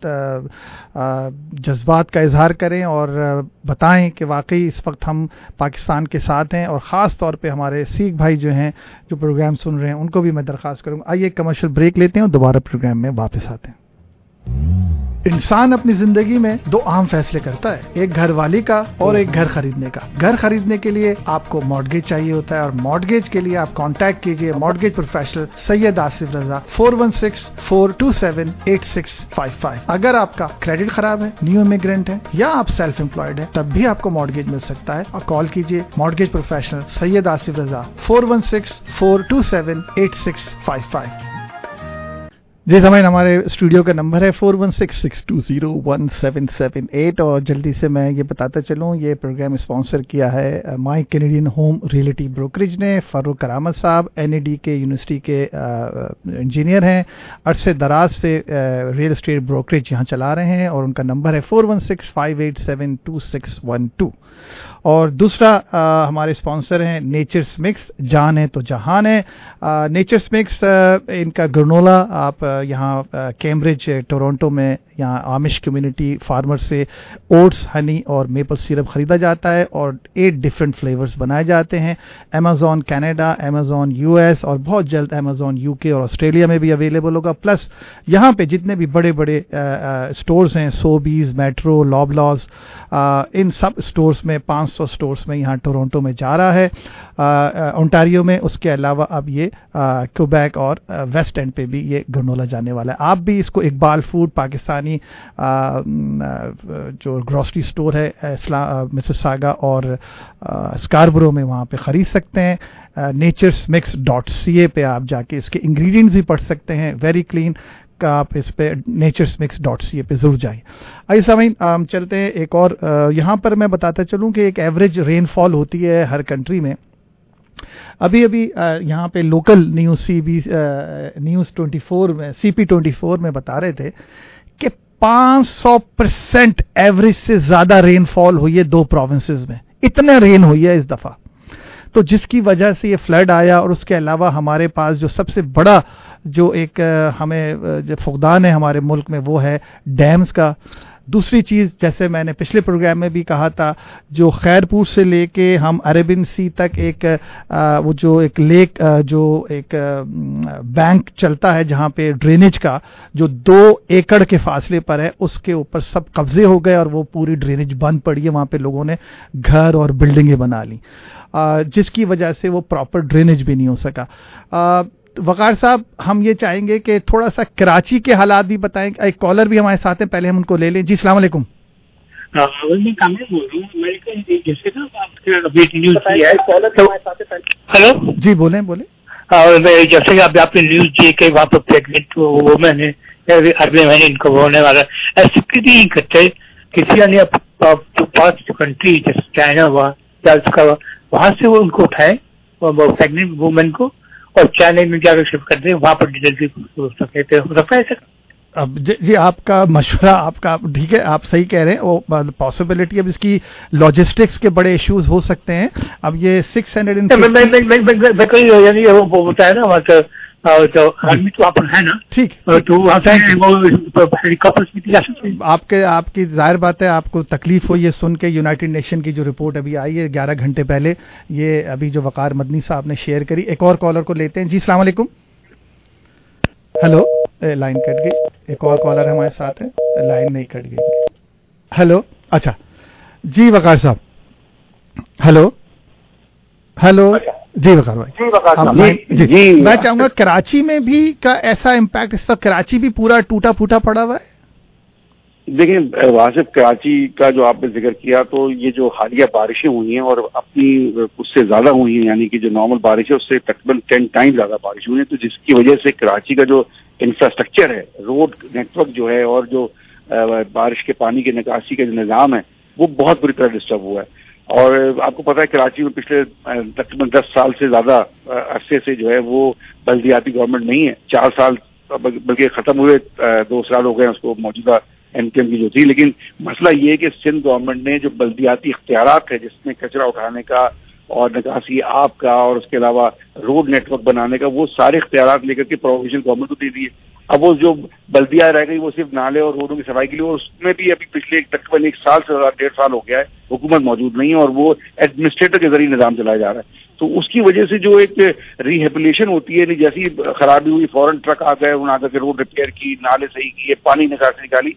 جذبات کا اظہار کریں اور بتائیں کہ واقعی اس وقت ہم پاکستان کے ساتھ ہیں، اور خاص طور پہ ہمارے سکھ بھائی جو ہیں جو پروگرام سن رہے ہیں ان کو بھی میں درخواست کروں گا۔ آئیے کمرشل بریک لیتے ہیں اور دوبارہ پروگرام میں واپس آتے ہیں۔ انسان اپنی زندگی میں دو اہم فیصلے کرتا ہے, ایک گھر والی کا اور ایک گھر خریدنے کا. گھر خریدنے کے لیے آپ کو مارگیج چاہیے ہوتا ہے, اور مارگیج کے لیے آپ کانٹیکٹ کیجئے mortgage professional Syed Asif Raza four one six four two seven eight six five five. اگر آپ کا کریڈٹ خراب ہے, نیو امیگرینٹ ہے, یا آپ سیلف امپلائڈ ہے, تب بھی آپ کو مارگیج مل سکتا ہے. اور کال کیجئے mortgage professional Syed Asif Raza four one six four two seven eight six five five. جی سمجھ, ہمارے اسٹوڈیو کا نمبر ہے four one six six two zero one seven seven eight. اور جلدی سے میں یہ بتاتا چلوں, یہ پروگرام اسپانسر کیا ہے My Canadian Home Realty Brokerage نے. فاروق کرامت صاحب این ای ڈی کے یونیورسٹی کے انجینئر ہیں, عرصے دراز سے ریئل اسٹیٹ بروکریج یہاں چلا رہے ہیں, اور ان کا نمبر ہے four one six five eight seven two six one two. اور دوسرا آ, ہمارے اسپانسر ہیں نیچرز مکس, جان ہے تو جہان ہے. نیچرز مکس ان کا گرنولا آپ آ, یہاں کیمبرج ٹورنٹو میں یہاں آمش کمیونٹی فارمر سے اوٹس, ہنی اور میپل سیرپ خریدا جاتا ہے, اور ایٹ ڈفرینٹ فلیورز بنائے جاتے ہیں. Amazon Canada, Amazon U S, اور بہت جلد امیزون یو کے اور آسٹریلیا میں بھی اویلیبل ہوگا. پلس یہاں پہ جتنے بھی بڑے بڑے اسٹورز ہیں, سوبیز, میٹرو, لابلاز, ان سب اسٹورز میں پانچ سو اسٹورز میں یہاں ٹورنٹو میں جا رہا ہے, اونٹاریو میں. اس کے علاوہ اب یہ کیوبیک اور ویسٹ اینڈ پہ بھی یہ گرنولا جانے والا ہے. آپ بھی اس کو اقبال فوڈ پاکستانی جو گروسری اسٹور ہے مسیساگا اور اسکاربرو میں, وہاں پہ خرید سکتے ہیں. Nature's mix dot C A پہ آپ جا کے اس کے انگریڈینٹس بھی پڑھ سکتے ہیں, ویری کلین. آپ اس پہ nature's mix dot C A پہ ضرور جائیں. آئیے سامعین چلتے ہیں ایک اور, یہاں پر میں بتاتا چلوں کہ ایک ایوریج رین فال ہوتی ہے ہر کنٹری میں. ابھی ابھی یہاں پہ local news C B news twenty four میں سی پی ٹوئنٹی فور میں بتا رہے تھے کہ پانچ سو پرسینٹ ایوریج سے زیادہ رین فال ہوئی ہے دو پروونسز میں. اتنا رین ہوئی ہے اس دفعہ, تو جس کی وجہ سے یہ فلڈ آیا. اور اس کے علاوہ ہمارے پاس جو سب سے بڑا جو ایک ہمیں جو فقدان ہے ہمارے ملک میں, وہ ہے ڈیمز کا. دوسری چیز, جیسے میں نے پچھلے پروگرام میں بھی کہا تھا, جو خیرپور سے لے کے ہم عربین سی تک ایک وہ جو ایک لیک جو ایک بینک چلتا ہے جہاں پہ ڈرینیج کا جو دو ایکڑ کے فاصلے پر ہے, اس کے اوپر سب قبضے ہو گئے اور وہ پوری ڈرینیج بند پڑی ہے. وہاں پہ لوگوں نے گھر اور بلڈنگیں بنا لی, جس کی وجہ سے وہ پراپر ڈرینیج بھی نہیں ہو سکا. وقار صاحب, ہم یہ چاہیں گے کہ تھوڑا سا کراچی کے حالات بھی بتائیں. ایک کالر بھی ہمارے ساتھ ہیں, پہلے ہم ان کو لے لیں. جی السلام علیکم.
میں کامل بول رہا ہوں, میں جیسے نا آپ کے ابھی نیوز ہلو
جی بولیں بولیں.
جیسے کہ اب آپ نے نیوز دی کہ وہاں پر پریگنٹ وومن ہے, اگلے مہینے ان کو ہونے والا, ایسے کتنی کرتے کسی نے پانچ کنٹری جیسے چائنا ہوا یا اس کا وہاں سے وہ ان کو اٹھائے پریگنٹ وومن کو, اور چائنا میں جا کر شفٹ کر دیں, وہاں پر ڈیلیوری ہو سکتے ہو سکتا ہے سر.
اب جی آپ کا مشورہ آپ کا ٹھیک ہے, آپ صحیح کہہ رہے ہیں. وہ پاسبلٹی اب اس کی لاجسٹکس کے بڑے ایشوز ہو سکتے ہیں. اب یہ سکس ہنڈریڈ
یعنی وہ بتایا نا وہاں جو آدمی تو وہاں پر ہے نا,
ٹھیک,
تو وہاں
آپ کے آپ کی ظاہر بات ہے آپ کو تکلیف ہوئی ہے سن کے. یونائٹڈ نیشن کی جو رپورٹ ابھی آئی ہے گیارہ گھنٹے پہلے, یہ ابھی جو وقار مدنی صاحب نے شیئر کری. ایک اور کالر کو لیتے ہیں. جی السلام علیکم. ہلو, لائن کٹ گئی. ایک اور کالر ہمارے ساتھ ہے, لائن نہیں کٹ گئی. ہلو, اچھا جی وقار صاحب. ہلو ہلو جی وقار بھائی, جی میں چاہوں گا کراچی میں بھی کا ایسا امپیکٹ, اس وقت کراچی بھی پورا ٹوٹا پھوٹا پڑا ہوا ہے.
دیکھیں واصف, کراچی کا جو آپ نے ذکر کیا, تو یہ جو حالیہ بارشیں ہوئی ہیں اور اپنی اس سے زیادہ ہوئی ہیں, یعنی کہ جو نارمل بارش ہے اس سے تقریباً ٹین ٹائم زیادہ بارش ہوئی ہے, تو جس کی وجہ سے کراچی کا جو انفراسٹرکچر ہے, روڈ نیٹ ورک جو ہے, اور جو بارش کے پانی کے نکاسی کا جو نظام ہے, وہ بہت بری طرح ڈسٹرب ہوا ہے. اور آپ کو پتا ہے کراچی میں پچھلے تقریباً دس سال سے زیادہ عرصے سے جو ہے وہ بلدیاتی گورنمنٹ نہیں ہے. چار سال بلکہ ختم ہوئے, دو سال ہو گئے اس کو موجودہ ایم کیو ایم کی جو تھی. لیکن مسئلہ یہ ہے کہ سندھ گورنمنٹ نے جو بلدیاتی اختیارات ہے, جس میں کچرا اٹھانے کا اور نکاسی آب کا اور اس کے علاوہ روڈ نیٹ ورک بنانے کا, وہ سارے اختیارات لے کر کے پروویژن گورنمنٹ کو دے دیے. اب وہ جو بلدیہ رہ گئی وہ صرف نالے اور روڈوں کی صفائی کے لیے, اور اس میں بھی ابھی پچھلے تقریباً ایک سال سے زیادہ ڈیڑھ سال ہو گیا ہے حکومت موجود نہیں ہے, اور وہ ایڈمنسٹریٹر کے ذریعے نظام چلایا جا رہا ہے. تو اس کی وجہ سے جو ایک ریہیبلیشن ہوتی ہے, جیسی خرابی ہوئی فوراً ٹرک آ گئے, انہوں نے آ کر کے روڈ ریپیئر کی, نالے صحیح کیے, پانی نکاسی نکالی.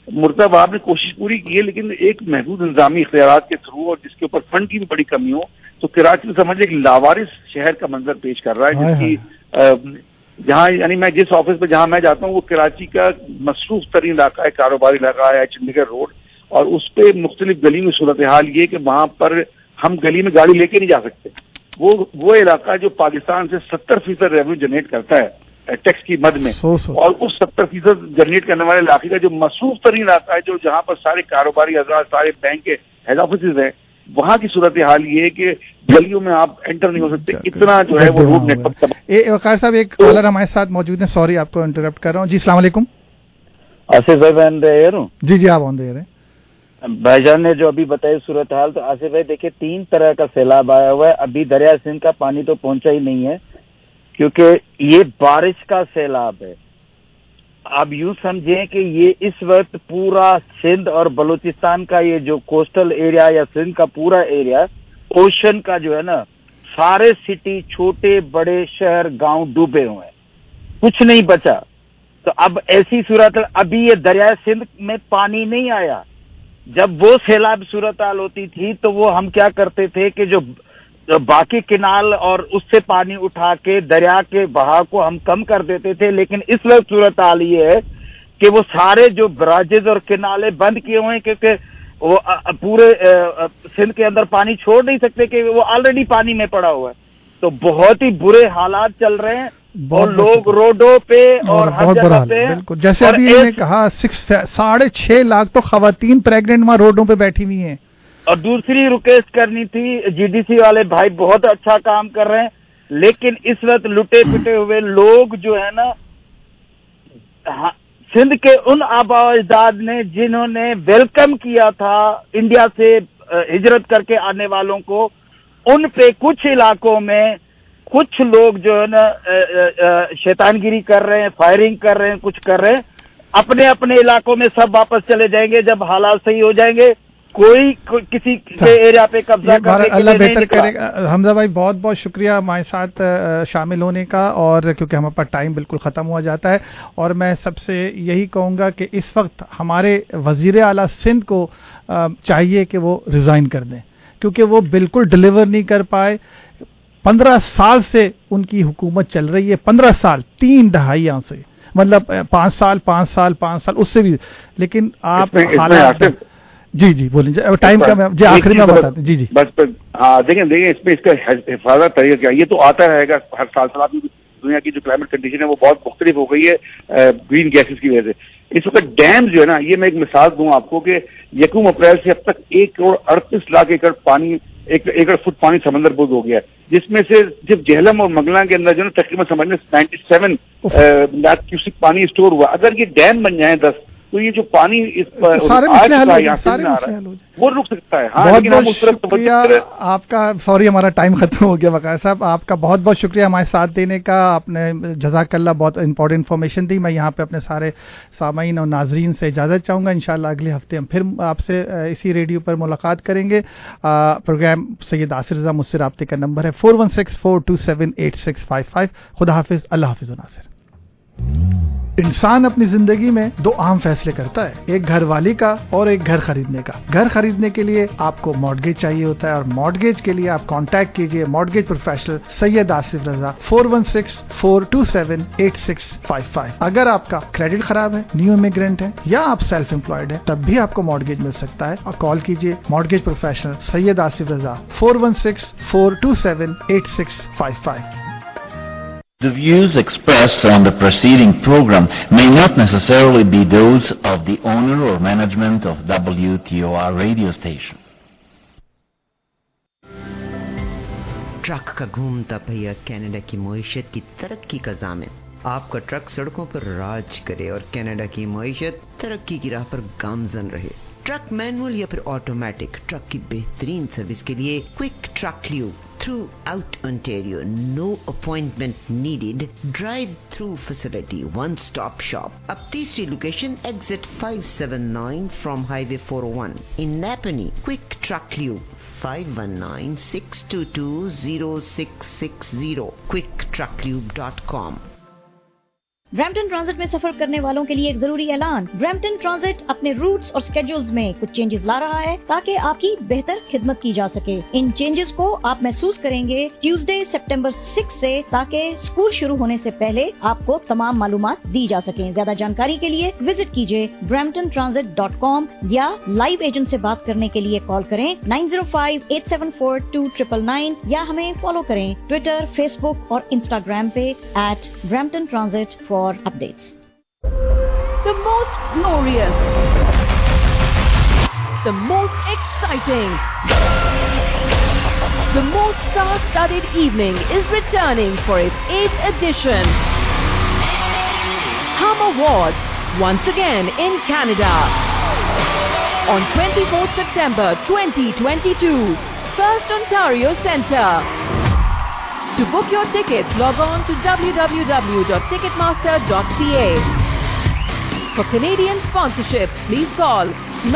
مرتب آپ نے کوشش پوری کی ہے، لیکن ایک محدود انتظامی اختیارات کے تھرو اور جس کے اوپر فنڈ کی بھی بڑی کمی ہو تو کراچی سمجھ ایک لاوارث شہر کا منظر پیش کر رہا ہے، جس کی جہاں یعنی میں جس آفس پہ جہاں میں جاتا ہوں وہ کراچی کا مصروف ترین علاقہ ہے، کاروباری علاقہ ہے، چنڈی گڑھ روڈ، اور اس پہ مختلف گلی میں صورتحال یہ کہ وہاں پر ہم گلی میں گاڑی لے کے نہیں جا سکتے. وہ وہ علاقہ جو پاکستان سے ستر فیصد ریونیو جنریٹ کرتا ہے ٹیکس کی مد میں،
سو سو. اور
اس ستر فیصد جنریٹ کرنے والے علاقے کا جو مصروف ترین علاقہ ہے، جو جہاں پر سارے کاروباری حضرات، سارے بینک کے ہیڈ آفیسز ہیں، وہاں کی صورتحال یہ ہے کہ گلیوں میں آپ انٹر نہیں ہو سکتے، اتنا جو ہے وہ روڈ نیٹ ورک.
وقار صاحب ایک کالر ہمارے ساتھ موجود ہیں، سوری آپ کو انٹرپٹ کر رہا ہوں. جی السلام علیکم.
آصف بھائی میں آن دے رہا ہوں.
جی جی آپ آن دے رہے ہیں.
بھائی جان نے جو ابھی بتائی صورتحال، تو آصف بھائی دیکھیں تین طرح کا سیلاب آیا ہوا ہے. ابھی دریا سندھ کا پانی تو پہنچا ہی نہیں ہے کیونکہ یہ بارش کا سیلاب ہے. آپ یوں سمجھیں کہ یہ اس وقت پورا سندھ اور بلوچستان کا یہ جو کوسٹل ایریا یا سندھ کا پورا ایریا اوشن کا جو ہے نا، سارے سٹی، چھوٹے بڑے شہر، گاؤں ڈوبے ہوئے ہیں، کچھ نہیں بچا. تو اب ایسی صورت، ابھی یہ دریائے سندھ میں پانی نہیں آیا. جب وہ سیلاب صورتحال ہوتی تھی تو وہ ہم کیا کرتے تھے کہ جو باقی کنال اور اس سے پانی اٹھا کے دریا کے بہاؤ کو ہم کم کر دیتے تھے. لیکن اس وقت صورتحال یہ ہے کہ وہ سارے جو براجز اور کنالے بند کیے ہوئے ہیں کیونکہ وہ پورے سندھ کے اندر پانی چھوڑ نہیں سکتے کہ وہ آلریڈی پانی میں پڑا ہوا ہے. تو بہت ہی برے حالات چل رہے ہیں اور لوگ روڈوں پہ اور ہر جگہ پہ.
بالکل جیسے ابھی میں نے کہا سکس ساڑھے چھ لاکھ تو خواتین پریگننٹ وہاں روڈوں پہ بیٹھی ہوئی ہیں.
اور دوسری ریکویسٹ کرنی تھی، جی ڈی سی والے بھائی بہت اچھا کام کر رہے ہیں، لیکن اس وقت لٹے پٹے ہوئے لوگ جو ہے نا سندھ کے ان آبا و اجداد نے جنہوں نے ویلکم کیا تھا انڈیا سے ہجرت کر کے آنے والوں کو، ان پہ کچھ علاقوں میں کچھ لوگ جو ہے نا شیطان گیری کر رہے ہیں، فائرنگ کر رہے ہیں، کچھ کر رہے ہیں. اپنے اپنے علاقوں میں سب واپس چلے جائیں گے جب حالات صحیح ہو جائیں گے. کوئی کسی کے ایریا پہ قبضہ کرنے کے
اللہ
لیے
بہتر
نہیں
کرے گا. حمزہ بھائی بہت بہت شکریہ ہمارے ساتھ شامل ہونے کا، اور کیونکہ ہمارے پاس ٹائم بالکل ختم ہوا جاتا ہے، اور میں سب سے یہی کہوں گا کہ اس وقت ہمارے وزیر اعلیٰ سندھ کو چاہیے کہ وہ ریزائن کر دیں، کیونکہ وہ بالکل ڈلیور نہیں کر پائے. پندرہ سال سے ان کی حکومت چل رہی ہے، پندرہ سال تین دہائیاں سے، مطلب پانچ سال پانچ سال پانچ سال اس سے بھی. لیکن آپ حالات جی جی بولیں ٹائم کا جی آخری میں بتاتے ہیں. جی جی
بس ہاں دیکھیں دیکھیں اس میں اس کا حفاظت طریقہ کیا، یہ تو آتا رہے گا ہر سال سال. دنیا کی جو کلائمیٹ کنڈیشن ہے وہ بہت مختلف ہو گئی ہے گرین گیسز کی وجہ سے. اس وقت ڈیم جو ہے نا، یہ میں ایک مثال دوں آپ کو کہ یکم اپریل سے اب تک ایک کروڑ اڑتیس لاکھ ایکڑ پانی ایک ایکڑ فٹ پانی سمندر بوز ہو گیا ہے، جس میں سے صرف جہلم اور منگلا کے اندر جو ہے تقریباً سمجھنے نائنٹی سیون لاکھ کیوسک پانی اسٹور ہوا. اگر یہ ڈیم بن جائیں دس تو یہ جو پانی اس پر وہ رک سکتا ہے.
بہت بہت شکریہ آپ کا. سوری ہمارا ٹائم ختم ہو گیا. وقار صاحب آپ کا بہت بہت شکریہ ہمارے ساتھ دینے کا. آپ نے جزاک اللہ بہت امپورٹنٹ انفارمیشن دی. میں یہاں پہ اپنے سارے سامعین اور ناظرین سے اجازت چاہوں گا. انشاءاللہ اگلے ہفتے ہم پھر آپ سے اسی ریڈیو پر ملاقات کریں گے. پروگرام سید آصر رضا مجھ سے رابطے کا نمبر ہے four one six four two seven eight six five five. خدا حافظ. اللہ حافظ. ناصر. انسان اپنی زندگی میں دو اہم فیصلے کرتا ہے، ایک گھر والی کا اور ایک گھر خریدنے کا. گھر خریدنے کے لیے آپ کو مارگیج چاہیے ہوتا ہے، اور مارگیج کے لیے آپ کانٹیکٹ کیجئے mortgage professional Syed Asif Raza four one six four two seven eight six five five. اگر آپ کا کریڈٹ خراب ہے، نیو امیگرینٹ ہے، یا آپ سیلف امپلائڈ ہیں، تب بھی آپ کو مارگیج مل سکتا ہے. اور کال کیجئے mortgage professional Syed Asif Raza four one six four two seven eight six five five.
The views expressed on the preceding program may not necessarily be those of the owner or management of W T O R radio station.
Truck کا گھومتا پہیا Canada کی معیشت کی ترقی کا ضامن. آپ کا ٹرک سڑکوں پر راج کرے اور کینیڈا کی معیشت ترقی کی راہ پر گامزن رہے. ٹرک مینول یا پھر آٹومیٹک، ٹرک کی بہترین سروس کے لیے quick truck lube throughout Ontario. No appointment needed. Drive-through facility. One-stop shop. اب تیسری location exit five seven nine from Highway four oh one. In Napanee, Quick Truck Lube. five one nine, six two two, zero six six zero. quick truck lube dot com.
Brampton transit में सफर करने वालों के लिए एक जरूरी ऐलान। Brampton transit अपने रूट्स और स्केड्यूल्स में कुछ चेंजेस ला रहा है ताकि आपकी बेहतर खिदमत की जा सके। इन चेंजेस को आप महसूस करेंगे ट्यूसडे सितंबर सिक्स से, ताकि स्कूल शुरू होने से पहले आपको तमाम मालूमात दी जा सके। ज्यादा जानकारी के लिए विजिट कीजिए ब्रैम्पटन ट्रांजिट डॉट कॉम या लाइव एजेंट से बात करने के लिए कॉल करें nine zero five eight seven four two triple nine या हमें फॉलो करें ट्विटर, फेसबुक और इंस्टाग्राम पे at Brampton transit for updates.
The most glorious, the most exciting, the most star-studded evening is returning for its eighth edition. Hum Awards, once again in Canada. On twenty-fourth September twenty twenty-two, First Ontario Centre. To book your tickets, log on to w w w dot ticketmaster dot c a. For Canadian sponsorship, please call